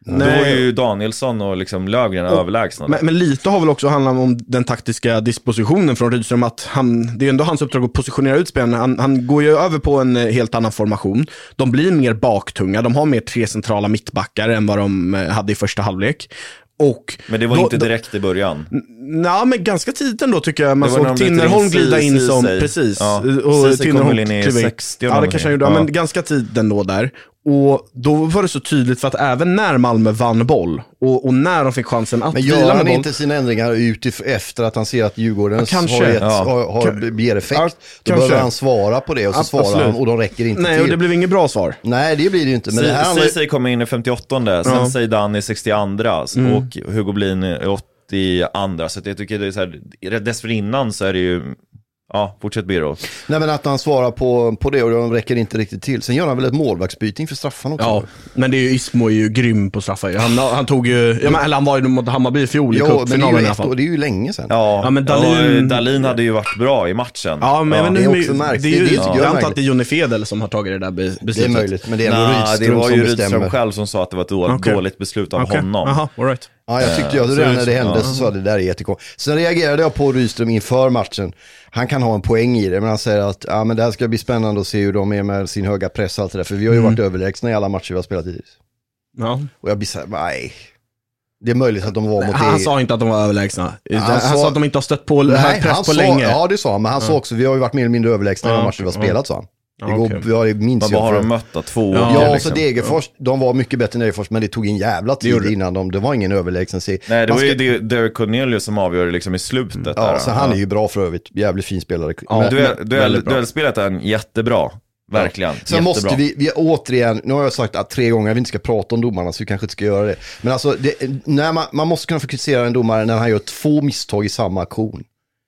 Då var ju Danielsson och liksom Löfgren och, överlägsna. Men, men lite har väl också handlat om den taktiska dispositionen från Rydström, att han, det är ändå hans uppdrag att positionera ut spelarna. Han, han går ju över på en helt annan formation. De blir mer baktunga, de har mer tre centrala mittbackar än vad de hade i första halvlek. Och men det var då, inte direkt i början. Nej, men ganska tidigt ändå tycker jag. Man såg Tinnerholm glida in som, precis. Ja, och Tinnerholm in i sextio. Ja, det kanske han gjorde, ja. Men ganska tidigt ändå där. Och då var det så tydligt för att även när Malmö vann boll och, och när de fick chansen att vila med boll. Men gör han inte sina ändringar ut efter att han ser att Djurgårdens ja, har, ett, ja. har, har ger effekt? Ja, då behöver han svara på det och så ja, svarar absolut. Han och de räcker inte Nej, till. Och det blev inget bra svar. Nej, det blir det ju inte. Men S- det här Ceesay andra... kommer in i femtioåttonde, sen ja. Zeidan i sextioandra mm. och Hugo Blin i åttioandra. Så jag tycker det är så här, dessförinnan så är det ju... Ja, fortsätt Biro. Nej, men att han svarar på, på det och de räcker inte riktigt till. Sen gör han väl ett målvaktsbyte inför straffan också. Ja, men det är ju, Ismo är ju grym på straffar. Han, han tog ju, ja, men, eller han var ju mot Hammarby i fjol i cupfinalen i alla fall. Det är ju länge sedan. Ja, ja men Dahlin, Dahlin hade ju varit bra i matchen. Ja, men, ja. men det är också märkt. Det är ju, det, det, ja. Jag antar att det är Jonny Fedel som har tagit det där beslutet. Det är möjligt, men det är ändå nah, Rydström det var ju som Rydström själv som sa att det var ett dåligt, okay. dåligt beslut av okay. honom. Aha, all right. Ja, jag tyckte jag, redan när det hände så sa jag det där är jättekonstigt. Sen reagerade jag på Rydström inför matchen. Han kan ha en poäng i det, men han säger att ja, men det här ska bli spännande att se hur de är med sin höga press och allt det där. För vi har ju mm. varit överlägsna i alla matcher vi har spelat hittills. Ja. Och jag blir så här, nej. Det är möjligt att de var mot han det. sa inte att de var överlägsna. Han, han, han sa att de inte har stött på nej, hög press på sa, länge. Ja, det sa han. Men han ja. sa också, vi har ju varit mer eller mindre överlägsna i ja. de matcher vi har spelat, sa han. Det går, okay. vi har minst vad har de mött då? Två år? Ja, ja liksom. så Degerfors, de var mycket bättre än Degerfors, men det tog en jävla tid det innan de, det var ingen överlägsen serie. Nej, det var ska... ju Derek Cornelius som avgör liksom i slutet. Ja, där, så han är ju bra för övrigt, jävligt fin spelare. Ja, men duell, duell, duellspelet är en jättebra, verkligen. Ja. Sen måste vi, vi återigen, nu har jag sagt att tre gånger, jag vill inte ska prata om domarna så vi kanske inte ska göra det. Men alltså, det, när man, man måste kunna få kritisera en domare när han gör två misstag i samma aktion.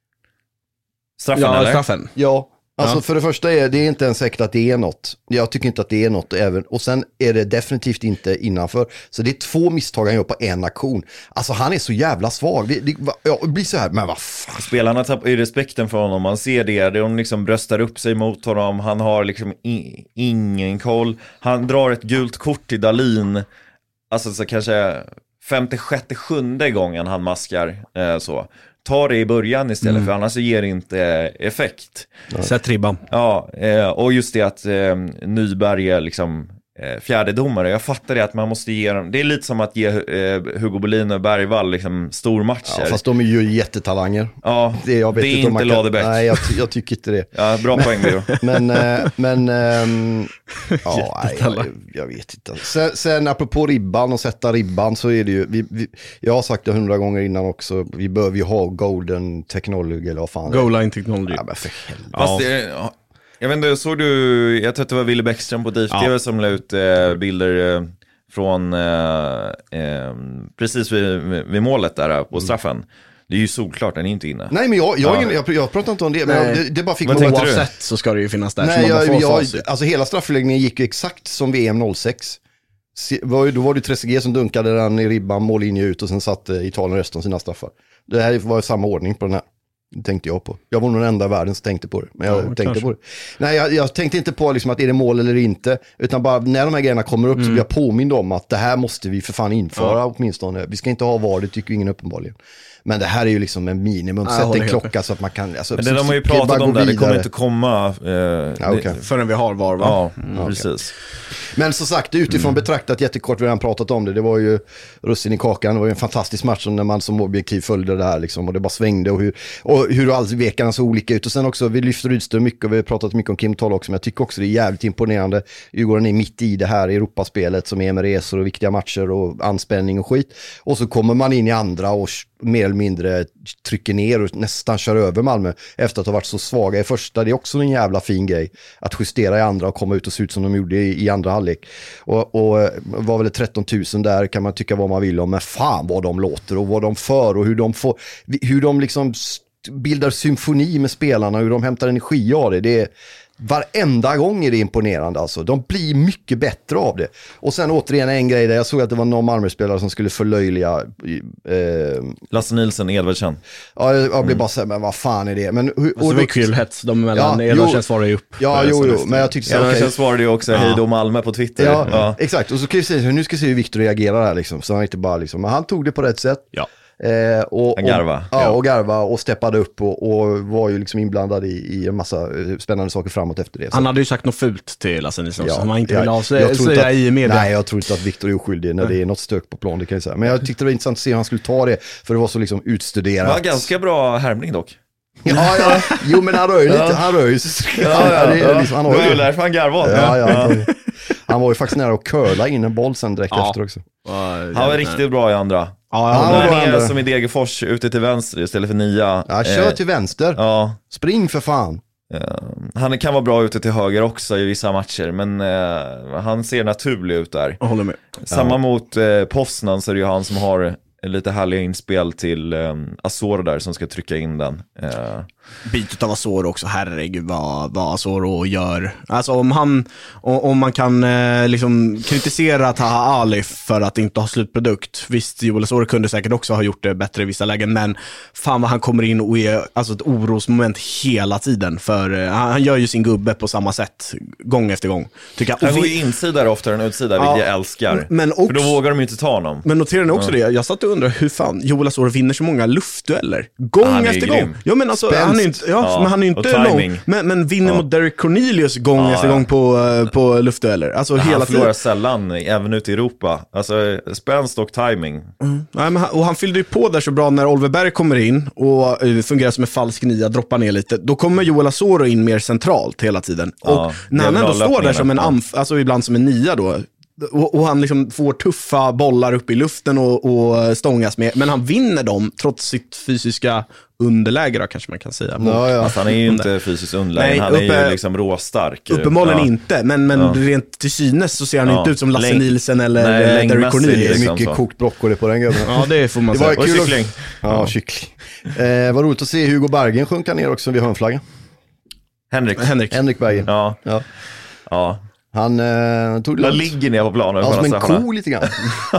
Straffen ja, eller? straffen. Ja. Alltså ja. för det första är det är inte ens säkert att det är något. Jag tycker inte att det är något även. Och sen är det definitivt inte innanför. Så det är två misstag han gör på en aktion. Alltså han är så jävla svag. Det, det, jag blir så här, men vad fan. Spelarna tappar ju respekten för honom. Man ser det. De liksom bröstar upp sig mot honom. Han har liksom i, ingen koll. Han drar ett gult kort till Dahlin. Alltså så kanske femte, sjätte, sjunde gången han maskar eh, så. Ta det i början istället mm. för annars ger det inte effekt. Sätt ribban. Ja, och just det att eh, Nyberg är liksom eh, fjärde domare. Jag fattar det att man måste ge dem. Det är lite som att ge eh, Hugo Bolin och Bergvall liksom stormatcher. Ja, fast de är ju jättetalanger. Ja, det, jag vet det är inte, inte kan... Ladebäck. Nej, jag, jag tycker inte det. Ja, bra poäng Biro. men, äh, men ähm, ja, nej, jag, jag vet inte. Sen, sen apropå ribban och sätta ribban så är det ju, vi, vi, jag har sagt det hundra gånger innan också, vi behöver ju ha golden technology eller vad fan. Goal line technology. Ja, men för helvete. Fast det, ja. Jag vet inte, såg du, jag tror att det var Wille Bäckström på D I F T V ja. som la ut eh, bilder eh, från eh, eh, precis vid, vid målet där på straffen. Mm. Det är ju solklart, den är inte inne. Nej, men jag, jag, ja. jag, jag pratar inte om det, men det, det bara fick man oavsett så ska det ju finnas där. Nej, jag, jag, alltså hela straffläggningen gick ju exakt som V M noll sex. Då var det Trezeguet som dunkade den i ribban, mållinje ut och sen satt Italien resten av sina straffar. Det här var samma ordning på den här. Det tänkte jag på. Jag var nog den enda i världen som tänkte på det. Men jag ja, tänkte kanske. på det. Nej, jag, jag tänkte inte på liksom att är det mål eller inte. Utan bara när de här grejerna kommer upp mm. så blir jag påmind om att det här måste vi för fan införa ja. åtminstone. Vi ska inte ha var, det tycker ingen uppenbarligen. Men det här är ju liksom en minimum. Sätt en klocka så att man kan... Alltså, men det de har ju pratat om där, det kommer inte komma... Eh, ja, okay. det, förrän vi har var, va? Ja, mm, okay. precis. Men så sagt, utifrån mm. betraktat jättekort, vi har redan pratat om det. Det var ju russin i kakan. Det var ju en fantastisk match när man som objektiv följde det här liksom. Och det bara svängde och hur, och hur allt vekarna så olika ut. Och sen också, vi lyfter Rydström mycket och vi har pratat mycket om Kim Toll också. Men jag tycker också det är jävligt imponerande. Djurgården är mitt i det här Europaspelet som är med resor och viktiga matcher och anspänning och skit. Och så kommer man in i andra och mer eller mindre trycker ner och nästan kör över Malmö efter att ha varit så svaga i första. Det är också en jävla fin grej att justera i andra och komma ut och se ut som de gjorde i, i andra halvlek. Och, och var väl tretton tusen där kan man tycka vad man vill om, men fan vad de låter och vad de för och hur de får, hur de liksom bildar symfoni med spelarna, hur de hämtar energi av det. Det är, varenda gång är det imponerande alltså. De blir mycket bättre av det. Och sen återigen en grej där jag såg att det var någon Malmö-spelare som skulle förlöjliga eh, Lasse Nilsson, Edvardsen. Ja, jag blev mm. bara så här, men vad fan är det? Men hur, och, och så var det kul hets, de mellan, ja, Edvardsen svarade ju upp. Ja, jo, jo, men jag tyckte så Edvardsen okay. svarade ju också, hej då Malmö på Twitter. Ja, ja. Exakt. Och så kan vi se, nu ska vi se hur Victor reagerar här liksom. Så han inte bara liksom, men han tog det på rätt sätt. Ja. Eh, och, och, garva. Ja, och garva och steppade upp och, och var ju liksom inblandad i, i en massa spännande saker framåt efter det. Så. Han hade ju sagt något fult till Lasse Nilsson ja, som han inte ja, ville avslöja i media. Nej, jag tror inte att Victor är oskyldig när det är något stök på plan, det kan jag säga. Men jag tyckte det var intressant att se hur han skulle ta det, för det var så liksom utstuderat. Det var ganska bra härmning dock. Ja, ja, jo men han rör ju lite, han rör ju sig. Ja, ja, det är liksom, han har ju det. Därför han garvar. Ja, ja, han, han var ju faktiskt nära att curla in en boll sen direkt ja. efter också. Han var riktigt bra i andra. Ja, han var ner andra. Som i Degerfors ute till vänster istället för nia. Ja, kör till vänster. Ja. Spring för fan. Ja. Han kan vara bra ute till höger också i vissa matcher, men eh, han ser naturlig ut där. Jag håller med. Samma ja. mot eh, Poznan, så är det ju han som har lite härliga inspel till eh, Azor där som ska trycka in den. Eh. Bytet av Azor också, herregud vad, vad Azor gör. Alltså om han, om man kan eh, liksom kritisera Taha Ali för att inte ha slutprodukt. Visst, Joel Azor kunde säkert också ha gjort det bättre i vissa lägen, men fan vad han kommer in och är alltså ett orosmoment hela tiden. För eh, han gör ju sin gubbe på samma sätt gång efter gång. Tycker jag. Han går ju insida oftare än utsida, ja, vilket jag älskar. Men också, för då vågar de ju inte ta honom. Men noterar ni också ja. det? Jag satt och undrar hur fan Joel Azor vinner så många luftdueller. Gång efter gång. Grym. Ja, men alltså, han är inte, ja, ja, men han är ju inte lång. Men, men vinner ja. mot Derek Cornelius gång ja, efter ja. gång på, på luftdueller. Alltså ja, hela han förlorar sällan, även ute i Europa. Alltså, spänst och timing. Mm. Ja, men han, och han fyllde ju på där så bra när Oliver Berg kommer in och uh, fungerar som en falsk nia, droppar ner lite. Då kommer Joel Azor in mer centralt hela tiden. Ja, och när han ändå står där som en amf, alltså ibland som en nia då, Och, och han liksom får tuffa bollar upp i luften och, och stångas med. Men han vinner dem trots sitt fysiska underläge då, kanske man kan säga. Ja, ja. Alltså, han är ju inte fysiskt underläge. Nej, han uppe, är ju liksom råstark. Uppenbarligen ja. inte. Men, men ja. rent till synes så ser han ja. inte ut som Lasse Läng- Nielsen eller Nej, Derek Cornelius. Det är mycket liksom kokt broccoli på den gubben. Ja, det får man det säga. Var och kul kyckling. Ja, ja. kyckling. Eh, vad roligt att se Hugo Bergen sjunka ner också vid hörnflaggan. Henrik. Henrik. Henrik Bergen. Ja. Ja. Ja. Han eh, tog det långt. Ligger ner på planen. Ja, som en ko lite grann.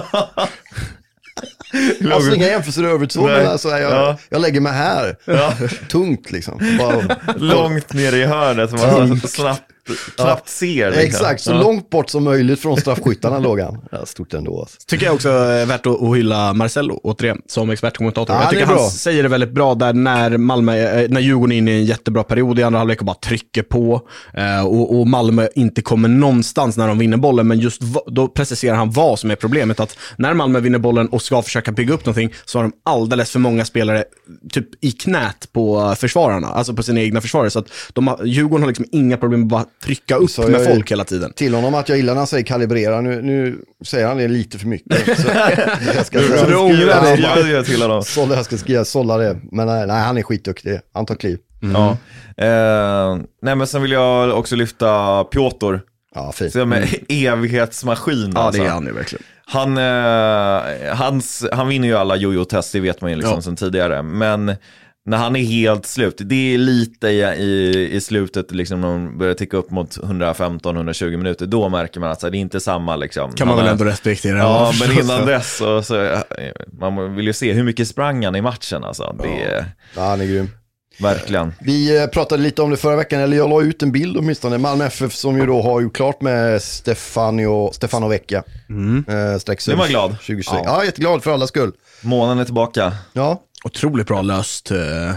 Alltså inga jämförelser övrigt så, men alltså, jag, ja. jag lägger mig här. Ja. Tungt liksom. Bara, långt ner i hörnet som man snabbt, knappt ja. ser. Liksom. Exakt, så ja. långt bort som möjligt från straffskyttarna låg han. Ja, stort ändå. Alltså. Tycker jag också är värt att, att hylla Marcelo återigen som expertkommentator. Ja, jag tycker han bra. säger det väldigt bra där när Malmö, när Djurgården är inne i en jättebra period i andra halvlek och bara trycker på eh, och, och Malmö inte kommer någonstans när de vinner bollen, men just v- då preciserar han vad som är problemet, att när Malmö vinner bollen och ska försöka bygga upp någonting så har de alldeles för många spelare typ i knät på försvararna, alltså på sina egna försvarare, så att de har, Djurgården har liksom inga problem med att bara trycka upp så med folk hela tiden. Till honom att jag gillar när han säger kalibrera, nu, nu säger han det lite för mycket. Så jag ska så du ångrar det? Jag gör till honom. Sålla, jag ska skriva sålla det, men nej, nej, han är skitduktig, han tar kliv. Mm. Ja. Eh, nej men sen vill jag också lyfta Piotr. Ja, fint. Så med mm. evighetsmaskin. Ja, alltså. det är han ju verkligen. Han, eh, hans, han vinner ju alla jojo-test, det vet man ju liksom ja. sedan tidigare. Men när han är helt slut, det är lite i, i, i slutet liksom, när man börjar ticka upp mot hundrafemton till hundratjugo minuter, då märker man att alltså, det är inte samma liksom. Kan man han väl är, ändå respektera. Ja, men innan dess så, så, man vill ju se hur mycket sprang han i matchen alltså. Det är, ja, han är grym. Verkligen. Vi pratade lite om det förra veckan, eller jag la ut en bild åtminstone. Malmö F F som ju då har gjort klart med Stefano, Stefano Vecchia. Mm. Eh, du var glad? tjugo tjugo. Ja. ja, jätteglad för alla skull. Månaden är tillbaka. Ja. Otroligt bra löst.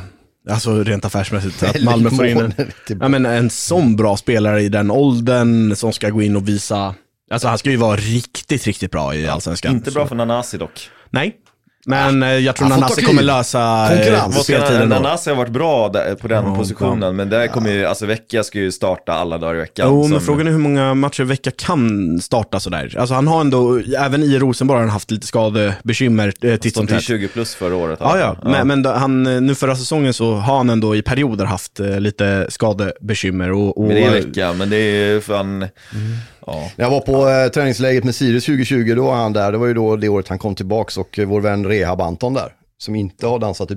Alltså rent affärsmässigt. Att Malmö får in en, ja, men en sån bra spelare i den åldern som ska gå in och visa. Alltså han ska ju vara riktigt, riktigt bra i Allsvenskan. Inte bra för Nanasi dock. Nej. Men ja, jag tror Nanasi kommer lösa speltiden. Nanasi har varit bra där, på den oh, positionen, ja. Men där kommer ju, alltså Vecchia ska ju starta alla dagar i veckan. Jo, som... men frågan är hur många matcher Vecchia kan starta sådär. Alltså han har ändå, även i Rosenborg har han haft lite skadebekymmer eh, titt som tätt. tjugo plus förra året. Ja, ja. ja. Men, men då, han, nu förra säsongen så har han ändå i perioder haft eh, lite skadebekymmer. Och, och... Men det är Vecchia, men det är fan... Mm. Ja. Jag var på eh, träningsläget med Sirius tjugo tjugo, då var han där. Det var ju då det året han kom tillbaks, och eh, vår vän Rehab Anton där, som inte har dansat i bur.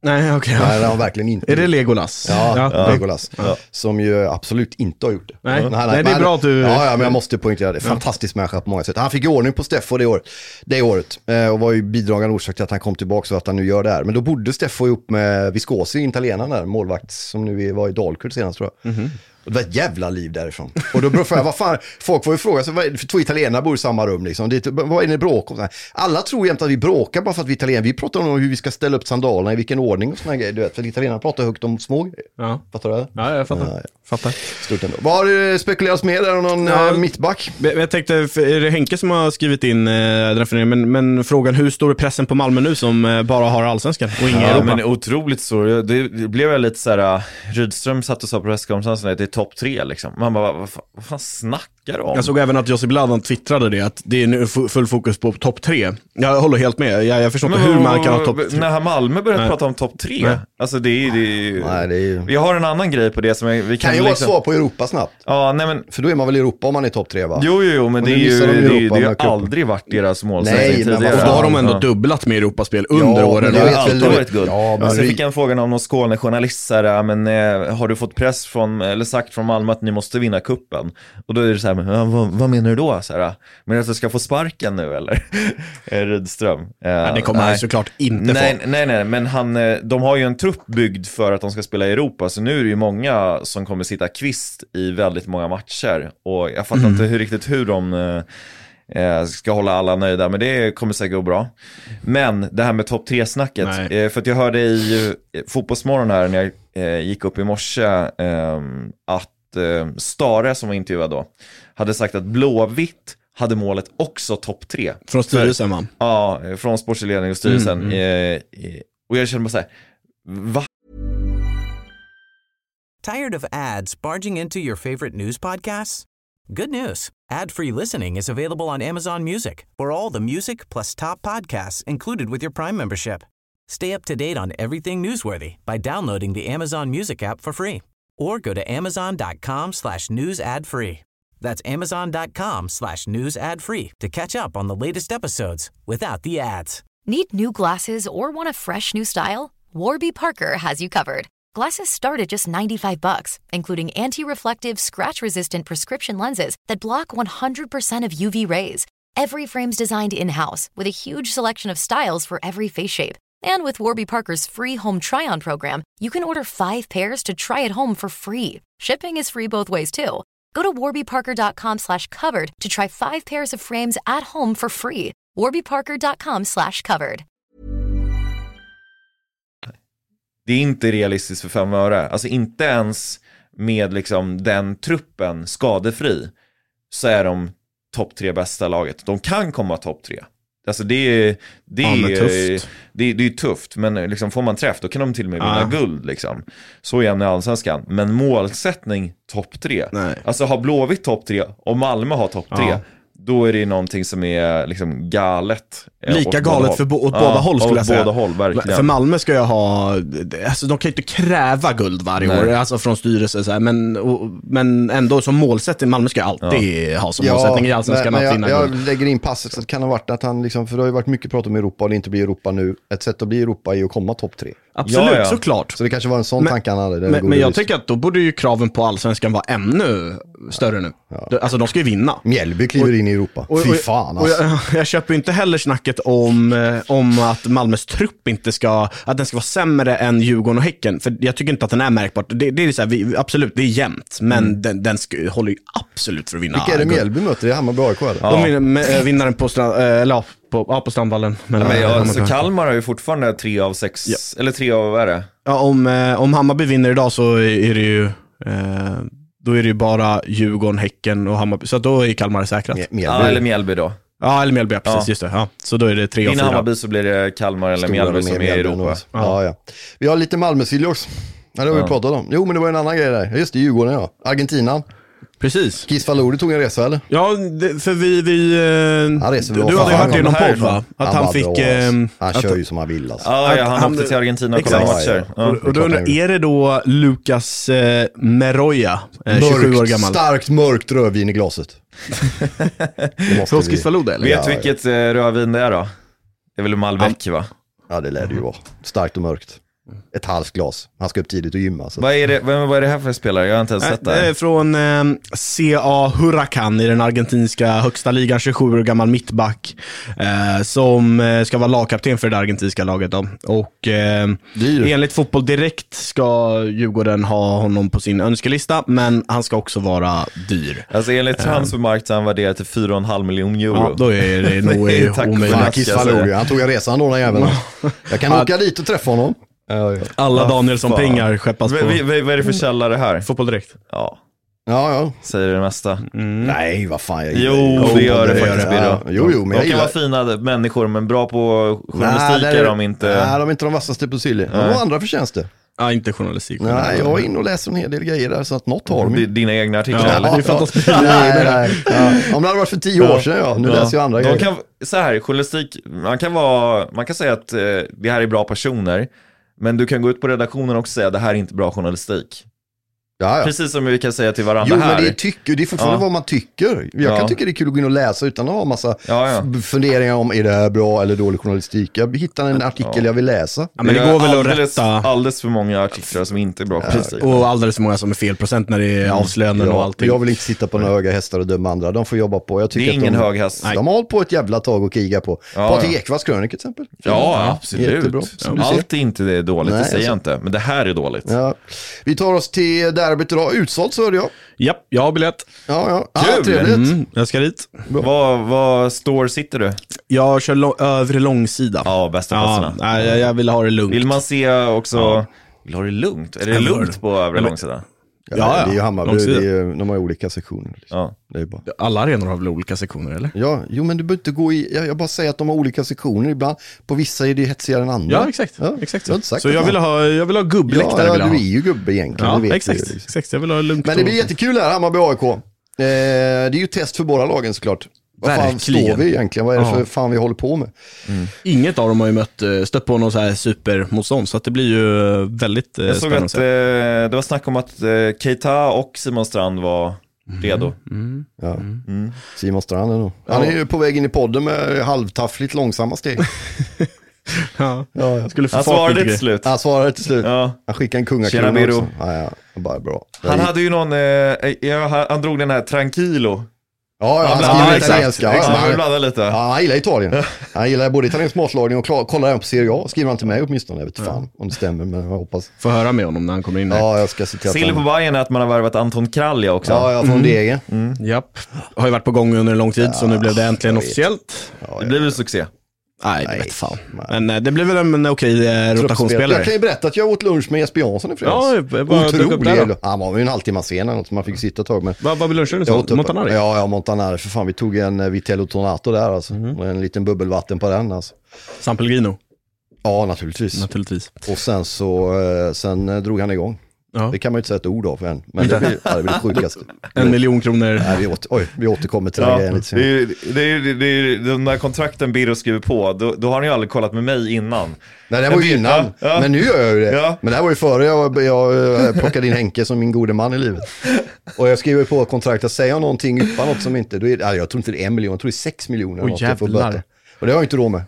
Nej, okej. Okay, ja. Nej, det har han verkligen inte. Är det Legolas? Ja, ja. Legolas. Ja. Som ju absolut inte har gjort det. Nej, nej, nej, nej det är men, bra att du... Ja, ja, men jag måste poängtera det. Fantastisk människa på många sätt. Han fick ju ordning på Steffo det året. Det året. Och var ju bidragande orsak till att han kom tillbaka och att han nu gör det här. Men då bodde Steffo ihop med Viscosi, italienaren där, målvakt som nu var i Dalkurd senast tror jag. Mm-hmm. Och det var ett jävla liv därifrån. Och då frågade jag, vad fan, folk får ju fråga sig, för två italienare bor i samma rum liksom. Det, vad är det bråk om? Alla tror jämt att vi bråkar bara för att vi är italienare. Vi pratar om hur vi ska ställa upp sandalerna, i vilken ordning och såna grejer, du vet. För italienarna pratar högt om små grejer. Ja. Fattar du det? Ja, jag fattar. Ja, ja. fattar. Stort ändå. Vad har det spekulerats med där om någon ja, äh, mittback? Jag tänkte, är det Henke som har skrivit in äh, men, men frågan, hur stor är pressen på Malmö nu som äh, bara har allsvenskan och ingen ja, Europa? Men otroligt stor. Det, det blev jag lite så här, Rydström satt och sa på presskonferensen att det är topp tre liksom. Man bara, vad fan, vad fan snackar du om? Jag såg även att Josip Bladan twittrade det, att det är nu full fokus på topp tre. Jag håller helt med. Jag, jag förstår inte hur man kan ha topp tre. När Malmö börjat prata om topp tre, nej. Alltså det är, det är, nej, det är... Vi har en annan grej på det som är, vi kan, kan ju liksom... vara svar på Europa snabbt. Ja, nej men... För då är man väl i Europa om man är topp tre, va? Jo, jo, jo men det är ju, det, det, det har aldrig varit deras målsättning tidigare. Och då har de ändå ja. dubblat med Europaspel under ja, åren. Det har alltid varit guld. Ja, men sen fick jag en fråga om någon Skåne-journalist så här, men eh, har du fått press från, eller sagt från Malmö att ni måste vinna kuppen? Och då är det så här, men, vad, vad menar du då? Så här, men att du ska få sparken nu, eller? Rydström. Uh, ja, det kommer han såklart inte nej, få. Nej, nej, men han, de har ju en trupp byggd för att de ska spela i Europa, så nu är det ju många som kommer sitta kvist i väldigt många matcher. Och jag fattar mm. inte hur, riktigt hur de... Eh, ska hålla alla nöjda, men det kommer säkert gå bra. Men det här med topp tre-snacket, eh, för att jag hörde i eh, Fotbollsmorgon här när jag eh, gick upp i morse eh, att eh, Stare som var intervjuad då hade sagt att Blåvitt hade målet också topp tre. Från styrelsen, man. Ja, från sportsledning och styrelsen. Mm, mm. Eh, och jag känner bara så här, va? Tired of ads barging into your favorite news podcasts? Good news. Ad-free listening is available on Amazon Music for all the music plus top podcasts included with your Prime membership. Stay up to date on everything newsworthy by downloading the Amazon Music app for free or go to amazon.com slash news ad free. That's amazon.com slash news ad free to catch up on the latest episodes without the ads. Need new glasses or want a fresh new style? Warby Parker has you covered. Glasses start at just ninety-five bucks, including anti-reflective, scratch-resistant prescription lenses that block one hundred percent of U V rays. Every frame's designed in-house with a huge selection of styles for every face shape. And with Warby Parker's free home try-on program, you can order five pairs to try at home for free. Shipping is free both ways, too. Go to warbyparker.com slash covered to try five pairs of frames at home for free. warbyparker.com slash covered. Det är inte realistiskt för fem öre. Alltså inte ens med liksom den truppen skadefri så är de topp tre bästa laget. De kan komma topp tre. Alltså det är det ja, är, tufft. Det är, det är tufft, men liksom får man träff då kan de till och med vinna ja. guld liksom. Så jämn i allsvenskan. Men målsättning topp tre. Nej. Alltså har Blåvitt topp tre och Malmö har topp tre. Ja. Då är det någonting som är liksom galet. Lika galet för bo- åt ja, båda håll skulle jag säga. Båda håll, verkligen. För Malmö ska jag ha, alltså de kan ju inte kräva guld varje Nej. år, alltså från styrelsen så här, men, och, men ändå som målsättning, Malmö ska alltid ja. ha som ja, målsättning i allsvenskan att vinna jag, guld. Jag lägger in passet så det kan ha varit att han liksom, för det har ju varit mycket prat om Europa och det inte blir Europa nu. Ett sätt att bli Europa är att komma topp tre. Absolut, ja, ja. såklart. Så det kanske var en sån tanke han hade. Men, men jag tycker att då borde ju kraven på allsvenskan vara ännu större nu. Ja. Alltså de ska ju vinna. Mjällby kliver och, in i Europa. Och, Fy fan alltså. och jag, jag köper ju inte heller snacket om, om att Malmös trupp inte ska, att den ska vara sämre än Djurgården och Häcken. För jag tycker inte att den är märkbart. Det, det är så här, vi, absolut, det är jämnt. Men mm. den, den ska, håller ju absolut för att vinna. Vilka är det Mjällby möter? Det är Hammarby A I K eller? Ja. De vinner, vinnaren på strand, eller ja, på, ja, på Strandvallen. Men, ja, men ja, så Kalmar har ju fortfarande tre av sex, ja. eller tre av, vad är det? Ja, om, om Hammarby vinner idag så är det ju... Eh, då är det ju bara Djurgården, Häcken och Hammarby. Så då är Kalmar säkrat. Mjällby. Ja, eller Mjällby då. Ja, eller Mjällby, precis, ja. just det. Ja. Så då är det tre och fyra. Innan Hammarby så blir det Kalmar eller Stora Mjällby som är i Europa. Ja. Ja, ja. Vi har lite Malmö-silje också. Ja, det har vi ja. pratat om. Jo, men det var en annan grej där. Just det, Djurgården, ja. Argentina. Precis. Kiss Falori tog en resa, eller? Ja, det, för vi... vi han reser du hade ju hört det i någon podd, va? Att han, han fick... Eh, han kör ju som han vill, alltså. Ja, ja han, han åkte till Argentina och kollade matcher. Ja, och, och då undrar, är det då Lucas eh, Meroya, eh, tjugosju år gammal? Starkt mörkt rödvin i glaset. Från Kiss Falori, eller? Vet du vilket eh, rödvin det är då? Det är väl Malbec, va? Ja, det lär det ju vara. Starkt och mörkt. ett halvt glas. Han ska upp tidigt och gymma. Så. Vad är det, vad, vad är det här för spelare? Jag har inte ens sett det här. Det är från eh, C A Huracan i den argentinska högsta ligan, tjugosju år gammal mittback eh, som eh, ska vara lagkapten för det argentinska laget då. Och eh, enligt Fotboll Direkt ska Djurgården ha honom på sin önskelista, men han ska också vara dyr. Alltså enligt transfermarknaden var det till fyra komma fem miljoner euro. Ja, då är det nog omöjligt. Han tog en resan då, den jäveln. Jag kan åka dit och träffa honom. Ja, ja. Alla ja, Daniel som fan. Pengar skeppas på. V- v- vad är det för källare här? Fotboll Direkt. Ja. Ja, ja. Säger det mesta. Mm. Nej, vad fan. Jag jo, det gör det, det faktiskt. Det. Ja. Jo, jo, men de jag kan gillar... vara fina människor, men bra på journalistik är de inte. Nej, de är inte de vassaste på silly. De har andra förtjänster. Ja, inte journalistik. Nej, jag är inne och läser en hel del grejer där, så att något har de. D- dina egna artiklar, ja, eller? Det är fantastiskt. nej, nej. Ja. Om det hade varit för tio år sedan, ja. Nu ja. läser jag andra de grejer. Kan, så här, journalistik, man kan, vara, man kan säga att eh, det här är bra personer, men du kan gå ut på redaktionen och säga att det här är inte bra journalistik. Ja, ja. Precis som vi kan säga till varandra jo, här. Jo, men det är, tycker, det är fortfarande ja. vad man tycker. Jag ja. kan tycka det är kul att gå in och läsa utan att ha massa ja, ja. funderingar om är det här bra eller dålig journalistik. Jag hittar en artikel ja. jag vill läsa. Ja, men det går väl alldeles, att rätta... alldeles för många artiklar som inte är bra journalistik. Ja. Och alldeles för många som är fel procent när det är mm. avslöjanden ja, och allting. Jag vill inte sitta på några höga hästar och döma andra. De får jobba på. Jag tycker det är ingen att de, hög häst. De har hållit på ett jävla tag och kriga på. Ja, Patrik ja. Ekvalls krönik till exempel. Ja, ja absolut. Ja. Allt är inte det dåligt, Nej, det säger jag alltså. inte. Men det här är dåligt. Ja. Vi tar oss till derbyt idag. Utsålt så hörde jag. Ja, jag har biljett. Ja, ja. Kul! Ah, trevligt. Mm, jag ska dit. Vad, vad står sitter du? Jag kör lo- övre långsida. Ja, bästa platserna. Ja, jag, jag vill ha det lugnt. Vill man se också... Ja. Vill ha det lugnt? Är det lugnt på övre långsida? Ja, ja, ja. Det är ju Hammarby, det är, de har olika sektioner. Liksom. Ja. Det är bara... Alla arenor har väl olika sektioner, eller? Ja, jo men du behöver inte gå i, jag, jag bara säger att de har olika sektioner ibland. På vissa är det hetsigare än andra. Ja, exakt. Ja, exakt så så, så jag vill ha, jag vill ha gubbläktare. Ja, ja du är ju gubbe egentligen. Ja, det vet exakt, liksom. exakt. Jag vill ha lugnt. Men det blir jättekul här, Hammarby A I K. Eh, det är ju test för båda lagen såklart. Vad fan står vi egentligen? Vad är det för fan vi håller på med? Mm. Inget av dem har ju mött, stött på någon så här supermotstånd, så att det blir ju väldigt Jag spännande. såg att eh, det var snack om att eh, Keita och Simon Strand var mm. redo. Mm. Ja. Mm. Simon Strand är nog. Han är ju på väg in i podden med halvtaffligt långsamma steg. ja. Ja, jag skulle få han svarade till slut. Han svarade till slut. Ja. Han skickade en kungakrona också. Ja, ja. Bara bra. Han hade ju någon, eh, ja, han drog den här Tranquilo. Ja, han ja, skriver exakt, italienska. exakt. Ja, han blandar lite. Ja, han gillar Italien. Han gillar både italiensk matlagning och kollar även på Serie A. Skriver han till mig åtminstone. Jag vet inte fan om det stämmer, men jag hoppas. Får höra med honom när han kommer in här. Ja, jag ska se till att Silly på Bayern är att man har värvat Anton Kralja också. Ja, jag från mm. Degen. Mm. Japp. Har ju varit på gång under en lång tid, ja, så nu blev det äntligen officiellt. Ja, det blir väl succé. Nej, det vet fan. Nej. Men det blev väl en, en okej eh, rotationsspelare. Jag kan ju berätta att jag åt lunch med Jesper Jansson i fredags. Ja, bara otroligt. Han var ju en halvtimme sen, så man fick sitta ett tag med. Vad var lunchen du? Montanari? Ja, ja, Montanari. För fan, vi tog en Vitello Tornato där alltså. Mm. En liten bubbelvatten på den alltså. San Pellegrino? Ja, naturligtvis. Naturligtvis. Och sen så, sen drog han igång. Ja. Det kan man ju inte säga ett ord av för en. Men det blir, ja, det blir sjukaste. En miljon kronor. Nej, vi, åter, oj, vi återkommer till ja, det lite sen. Det är, det är, det är, de där kontrakten Birro skriver på, då, då har han ju aldrig kollat med mig innan. Nej, det var ju innan. Ja, ja. Men nu gör jag ju det. Ja. Men det här var ju före jag, jag, jag plockade in Henke som min gode man i livet. Och jag skriver på kontraktet, säger jag någonting utan något som inte, då är, jag tror inte det är en miljon, jag tror det är sex miljoner. Åh, jävlar. Och det har jag inte råd med.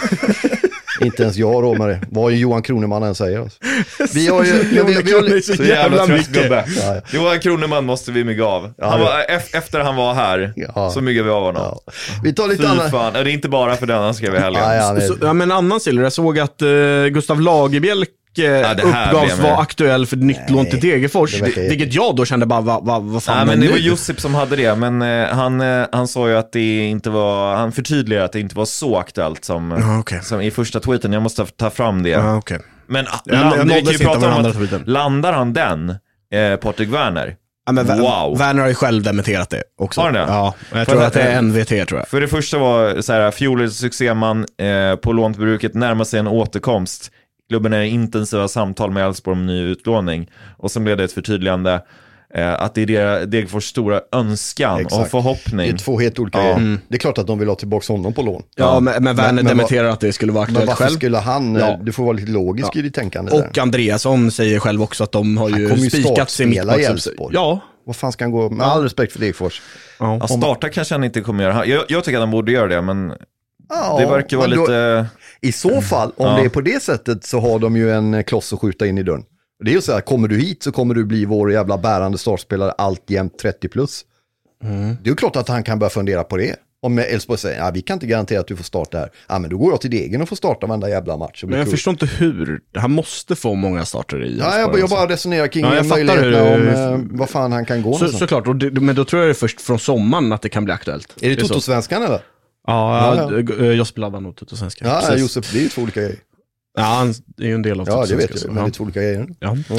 Inte ens jag råd med det. Vad är Johan Kroneman än säger? Alltså. Vi har ju... Vi, vi, vi har, så jävla tröstgubbe. Ja, ja. Johan Kroneman måste vi mygga av. Han var, efter han var här ja. så myggar vi av honom. Ja. Vi tar lite annat. Fan. Det är inte bara för den han skrev i helgen. Ja, ja, så, ja, men annan Silver, jag såg att uh, Gustav Lagerbielke ja, uppgavs vara aktuell för nytt lån till Degerfors, vilket jag då kände bara, vad va, va fan ja, men det nu? var Josip som hade det, men uh, han, uh, han sa ju att det inte var, han förtydligade att det inte var så aktuellt som, uh, okay. som i första tweeten, jag måste ta fram det. Uh, okay. Men land, jag, jag vi kan ju prata om att tweeten. Landar han den, eh, Patrik Werner? Ja, men wow. Werner har ju själv dementerat det också. Har han det? Ja, jag tror för att det är N V T tror jag. För det första var så här, fjolårets succéman eh, på låntbruket närmar sig en återkomst. Klubben är intensiva samtal med Elfsborg om ny utlåning. Och sen blev det ett förtydligande eh, att det är Degerfors stora önskan Exakt. och förhoppning. Det är två helt olika. Ja. Mm. Det är klart att de vill ha tillbaka honom på lån. Ja, ja. men, men Werner men, dementerar men, att det skulle vara aktuellt men själv. skulle han, ja. du får vara lite logisk ja. i ditt tänkande. Och där. Andreasson säger själv också att de har ju, ju spikat sin mittback. Ja. Vad fan ska han gå, med all respekt för Degerfors. Ja. Ja, starta kanske han inte kommer göra. Jag, jag tycker att han borde göra det, men... Ja, det verkar vara då, lite... I så fall, om Ja. det är på det sättet så har de ju en kloss att skjuta in i dörren. Det är ju så här, kommer du hit så kommer du bli vår jävla bärande startspelare alltjämt trettio plus. Mm. Det är ju klart att han kan börja fundera på det. Om Elfsborg säger, ja, vi kan inte garantera att du får starta här. Ja, men då går jag till Degen och får starta varenda jävla match. Men jag cool. förstår inte hur. Han måste få många starter i. Ja, jag, jag bara resonerar kring ja, möjligheterna hur... om vad fan han kan gå. Så, såklart, och det, men då tror jag det är först från sommaren att det kan bli aktuellt. Är det Toto-svenskan eller? Ja, ja, ja. jag spelade nog Toto-svenskan. Ja, ja, Josef, det är ju två olika grejer. Ja, han är ju en del av ja, det vet jag, men det är två olika grejer. Ja. Ja.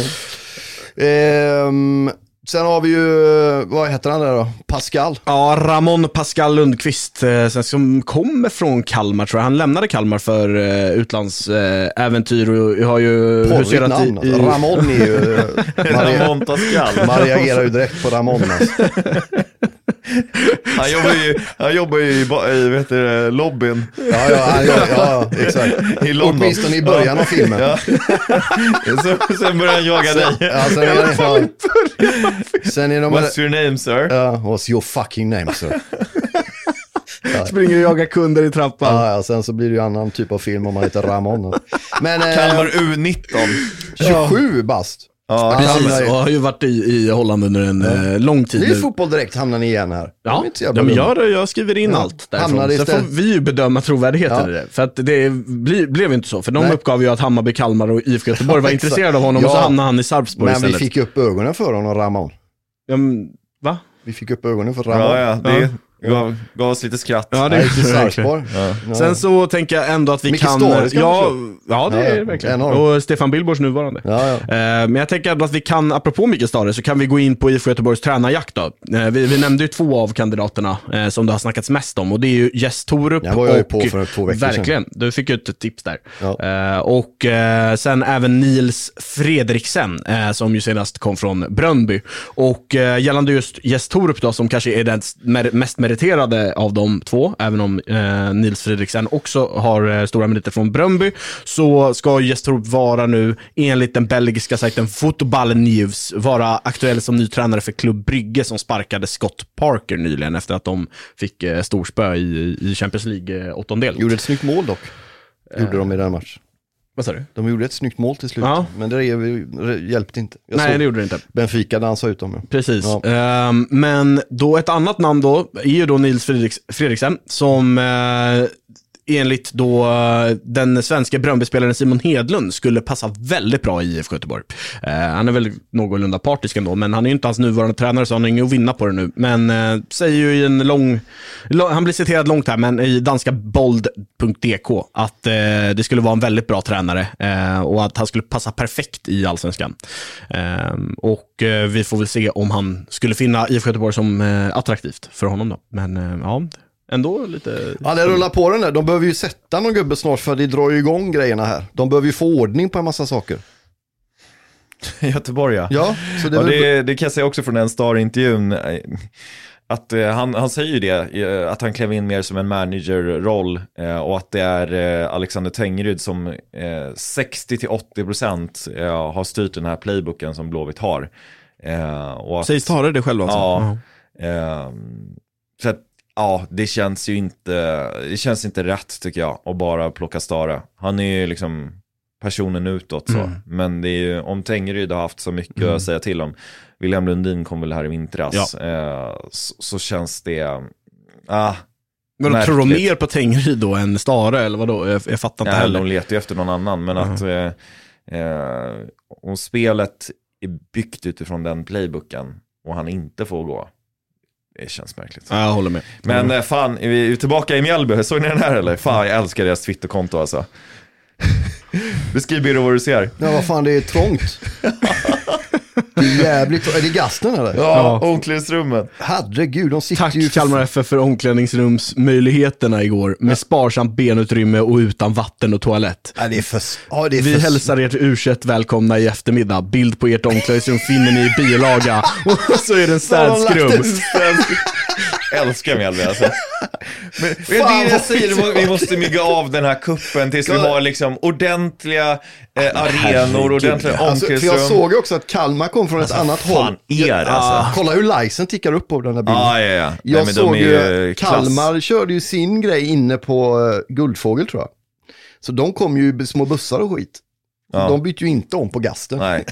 Ehm, sen har vi ju, vad heter han där då? Pascal. Ja, Ramon Pascal Lundqvist, eh, som kommer från Kalmar tror jag. Han lämnade Kalmar för eh, utlandsäventyr eh, och har ju huserat namn, i, i... Ramon är ju... Maria, Ramon Pascal. Man reagerar ju direkt på Ramon. Alltså. Han jobbar ju, han jobbar ju i, i vet du, lobbyn. Ja, ja, han gör, ja, exakt. I London. Åtminstone i början av filmen. Ja. Så, sen börjar han jaga dig. Ja, sen är det, ja. Sen är de... What's your name, sir? Ja, what's your fucking name, sir? Ja. Springer och jagar kunder i trappan. Ja, ja, sen så blir det ju annan typ av film om man heter Ramon. Men, Kalmar U nitton. tjugosju ja. Bast. Ja, precis. Och har ju varit i, i Holland under en ja. eh, lång tid. Det är fotboll direkt, hamnar ni igen här. Ja, ja men jag, jag skriver in ja. allt därifrån. Sen får vi ju bedöma trovärdigheten ja. i det. För att det bli, blev inte så. För de Nej. uppgav ju att Hammarby, Kalmar och I F K Göteborg var intresserade av honom ja. och så hamnade han i Sarpsborg men istället. Men vi fick upp ögonen för honom, Ramon. Ja, men, va? Vi fick upp ögonen för Ramon. Ja, ja, det ja. Gav, gav oss lite skratt. Ja, det är inte Sarpsborg. Ja. Ja. Sen så tänker jag ändå att vi Mycket kan... Stories, ja, ja, det är ja, verkligen. Och Stefan Billborgs nuvarande. Ja, ja. Eh, men jag tänker ändå att vi kan, apropå Mikael Stare, så kan vi gå in på I F K Göteborgs tränarjakt då. Eh, vi, vi nämnde ju två av kandidaterna eh, som det har snackats mest om. Och det är ju Jess Torup jag var jag och... på för två veckor verkligen, sedan. du fick ju ett tips där. Ja. Eh, och eh, sen även Nils Fredriksen eh, som ju senast kom från Bröndby. Och eh, gällande just Jess Torup då, som kanske är den mer- mest meriterade av de två, även om eh, Nils Fredriksen också har eh, stora meriter från Bröndby, så ska Jess Torup vara nu, enligt den belgiska sajten Football News, vara aktuell som ny tränare för Klubb Brygge som sparkade Scott Parker nyligen efter att de fick eh, storspö i, i Champions League eh, åttondel. Gjorde ett snyggt mål dock. Gjorde eh. de i den matchen. Vad sa du? De gjorde ett snyggt mål till slut, ja. men det hjälpte inte. Jag Nej, det gjorde det inte. Benfica dansade ut dem. Ja. Precis. Ja. Um, men då ett annat namn då är ju då Nils Fredriks- Fredriksen som uh, enligt då den svenska Bröndby-spelaren Simon Hedlund skulle passa väldigt bra i I F K Göteborg. Uh, han är väl någorlunda partisk ändå, men han är ju inte hans nuvarande tränare så han har inget att vinna på det nu. Men uh, säger ju i en lång, lång, han blir citerad långt här, men i danska bold punkt d k att uh, det skulle vara en väldigt bra tränare uh, och att han skulle passa perfekt i Allsvenskan. Uh, och uh, vi får väl se om han skulle finna I F K Göteborg som uh, attraktivt för honom då. Men uh, ja, ändå lite... Ja, det rullar på den där. De behöver ju sätta någon gubbe snart för det drar ju igång grejerna här. De behöver ju få ordning på en massa saker. Göteborg, ja. Ja, så det, ja, väl... det, det kan jag säga också från den Star-intervjun. Att eh, han, han säger ju det, att han klev in mer som en managerroll eh, och att det är eh, Alexander Tengryd som eh, sextio till åttio procent eh, har styrt den här playbooken som Blåvitt har. Eh, och att, Sägs Stare det själv alltså? Ja. Uh-huh. Eh, så att ja, det känns ju inte det känns inte rätt tycker jag att bara plocka Stare. Han är ju liksom personen utåt så. Mm. Men det är ju, om Tengryd har haft så mycket mm. att säga till om. William Lundin kom väl här i vintras. Ja. Eh, så, så känns det ah, men de tror de mer på Tengryd då än Stare eller vadå? Jag, jag fattar inte ja, heller. De letar ju efter någon annan. Men mm. att eh, eh, om spelet är byggt utifrån den playbooken och han inte får gå, det känns märkligt. Ja, jag håller med. Men mm. fan, är vi tillbaka i Mjällby? Såg ni den här eller? Fan, jag älskar deras Twitterkonto alltså. Beskriv Birro vad du ser. Ja, vad fan, det är trångt. Det är jävligt... Är det gasten eller? Ja, ja. Omklädningsrummet. Herregud, de sitter Tack ju... Kalmar F F för omklädningsrumsmöjligheterna igår. Med ja. sparsamt benutrymme och utan vatten och toalett. Ja, det är för... ja, det är Vi för... hälsar er till U tjugoett välkomna i eftermiddag. Bild på ert omklädningsrum finner ni i bilaga. Och så är det en städskrubb. Älskar Mjällby alltså. Men, men det är det jag säger, vi måste mygga av den här kuppen tills vi har liksom ordentliga eh, arenor, ordentliga alltså, omklädningsrum. För jag såg också att Kalmar kom från alltså, ett annat fan håll. Er, alltså. Ah, kolla hur Lysen tickar upp på den här bilden. Ah, ja, ja. Jag Nej, men såg ju Kalmar klass. Körde ju sin grej inne på uh, Guldfågel tror jag. Så de kom ju i små bussar och skit. Ja. De byter ju inte om på gasten. Nej.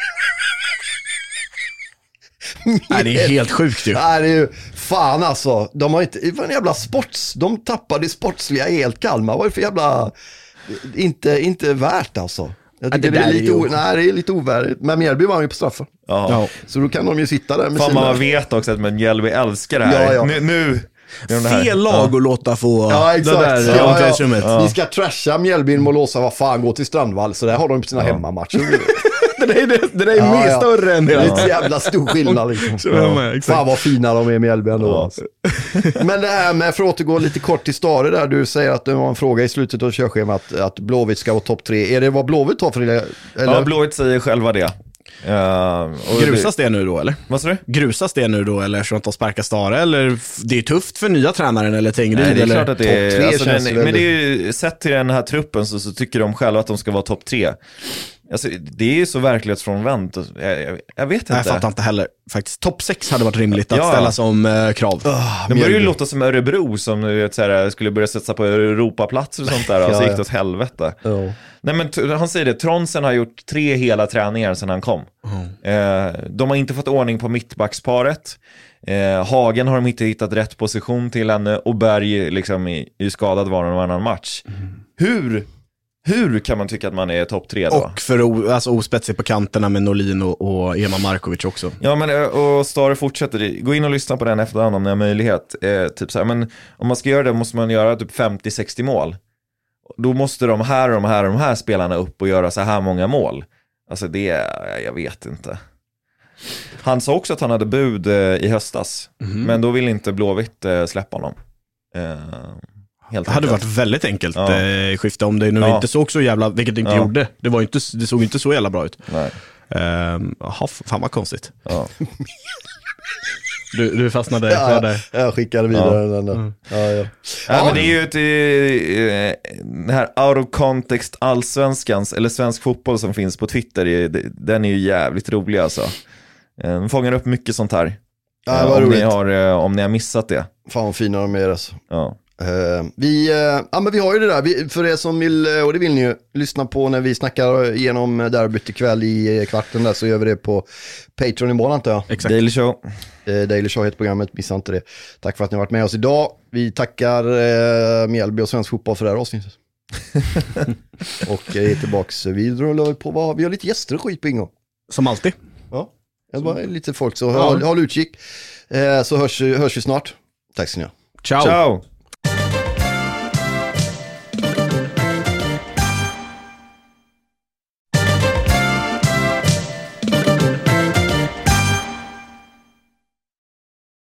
Nej, det är helt sjukt ju. Nej, det är ju, fan alltså. De har inte, det var en jävla sports, de tappade sportsliga helt. Kalmar. Vad är det för jävla, inte, inte värt alltså. Jag tycker det det, är där lite är ju- o, nej, det är lite ovärdigt. Men Mjällby var ju på straffen. Ja. Ja. Så då kan de ju sitta där med Fan, sina... man vet också att Mjällby älskar det här. Ja, ja. Nu, nu gör de det här. Fel lag att låta få Ja, exakt. det där Ja, ja. omklädningsrummet. Vi ska trasha Mjällby och låsa vad fan, gå till Strandvall. Så där har de på sina hemmamatcher. Det där är, det, det där är Ja, mer ja. större än Det det. är ett jävla stor skillnad liksom. Så är man, exakt. Fan vad fina de är med Mjällby ändå. Ja. Alltså. Men det här med, för att återgå lite kort till Stare där, du säger att det var en fråga i slutet av körschemat att Blåvitt ska vara topp tre. Är det vad Blåvitt har för det? Eller? Ja, Blåvitt säger själva det. Uh, och Grusas det nu då, eller? Vad sa du? Grusas det nu då, eller så att de sparkar Stare? Eller f- det är tufft för nya tränaren eller Tengryd? Nej, det är eller? klart att det topp är, tre alltså, känns den, väldigt- men det är ju, sett till den här truppen så, så tycker de själva att de ska vara topp tre. Alltså, det är ju så verklighetsfrånvänt. Jag, jag, jag vet inte. Nej, jag fattar inte heller. Faktiskt, topp sex hade varit rimligt att Ja. ställa som eh, krav. De börjar ju låta som Örebro som du vet, så här, skulle börja sätta på Europaplatser och sånt där. Och så Ja, gick det ja. åt helvete. Ja. Nej, men t- han säger det, Tronsen har gjort tre hela träningar sedan han kom. Eh, de har inte fått ordning på mittbacksparet. Eh, Hagen har de inte hittat rätt position till ännu. Och Berg liksom är, är skadad var och varannan match. Hur, hur kan man tycka att man är topp tre då? Och för o, alltså, ospetsig på kanterna med Norlin och, och Ema Markovic också. Ja, men eh, och Stare fortsätter. Gå in och lyssna på den efterhand om ni har möjlighet. Eh, typ så här, men om man ska göra det måste man göra typ femtio sextio mål. Då måste de här och de här och de här spelarna upp och göra så här många mål. Alltså det är, jag vet inte. Han sa också att han hade bud eh, i höstas. Mhm. Men då vill inte Blåvitt eh, släppa honom. Eh, helt Det hade enkelt. varit väldigt enkelt Ja. eh, skifte om det nu Ja. inte såg så jävla, vilket det inte Ja. gjorde. Det, var ju inte, det såg inte så jävla bra ut. Nej. Ehm, Jaha, fan vad konstigt. Ja. Du, du fastnade Ja, kvar ja. där. Jag skickade vidare den där. Mm. Ja, ja. Ja, men det är ju ett, eh, den här out of context allsvenskans eller svensk fotboll som finns på Twitter, är- den är ju jävligt rolig alltså. Eh, Den fångar upp mycket sånt här. Ja, Eh, vad om, ni roligt. har, eh, om ni har missat det. Fan vad fina de är alltså. Ja. Uh, vi, uh, ja, men vi har ju det där, vi, för er som vill, uh, och det vill ni ju, lyssna på när vi snackar igenom derbyt ikväll i uh, kvarten där, så gör vi det på Patreon imorgon antar jag. Exakt. Daily Show. Uh, Daily Show heter programmet, missa inte det. Tack för att ni har varit med oss idag. Vi tackar uh, Mjällby och svensk fotboll för det här avsnittet. Och uh, är tillbaks, vi rullar på, vad, vi har lite gäster och skit på ingång. Som alltid. Ja, det var lite folk, så håll, håll utkik. Uh, så hörs, hörs vi snart. Tack ska ni ha. Ciao. Ciao!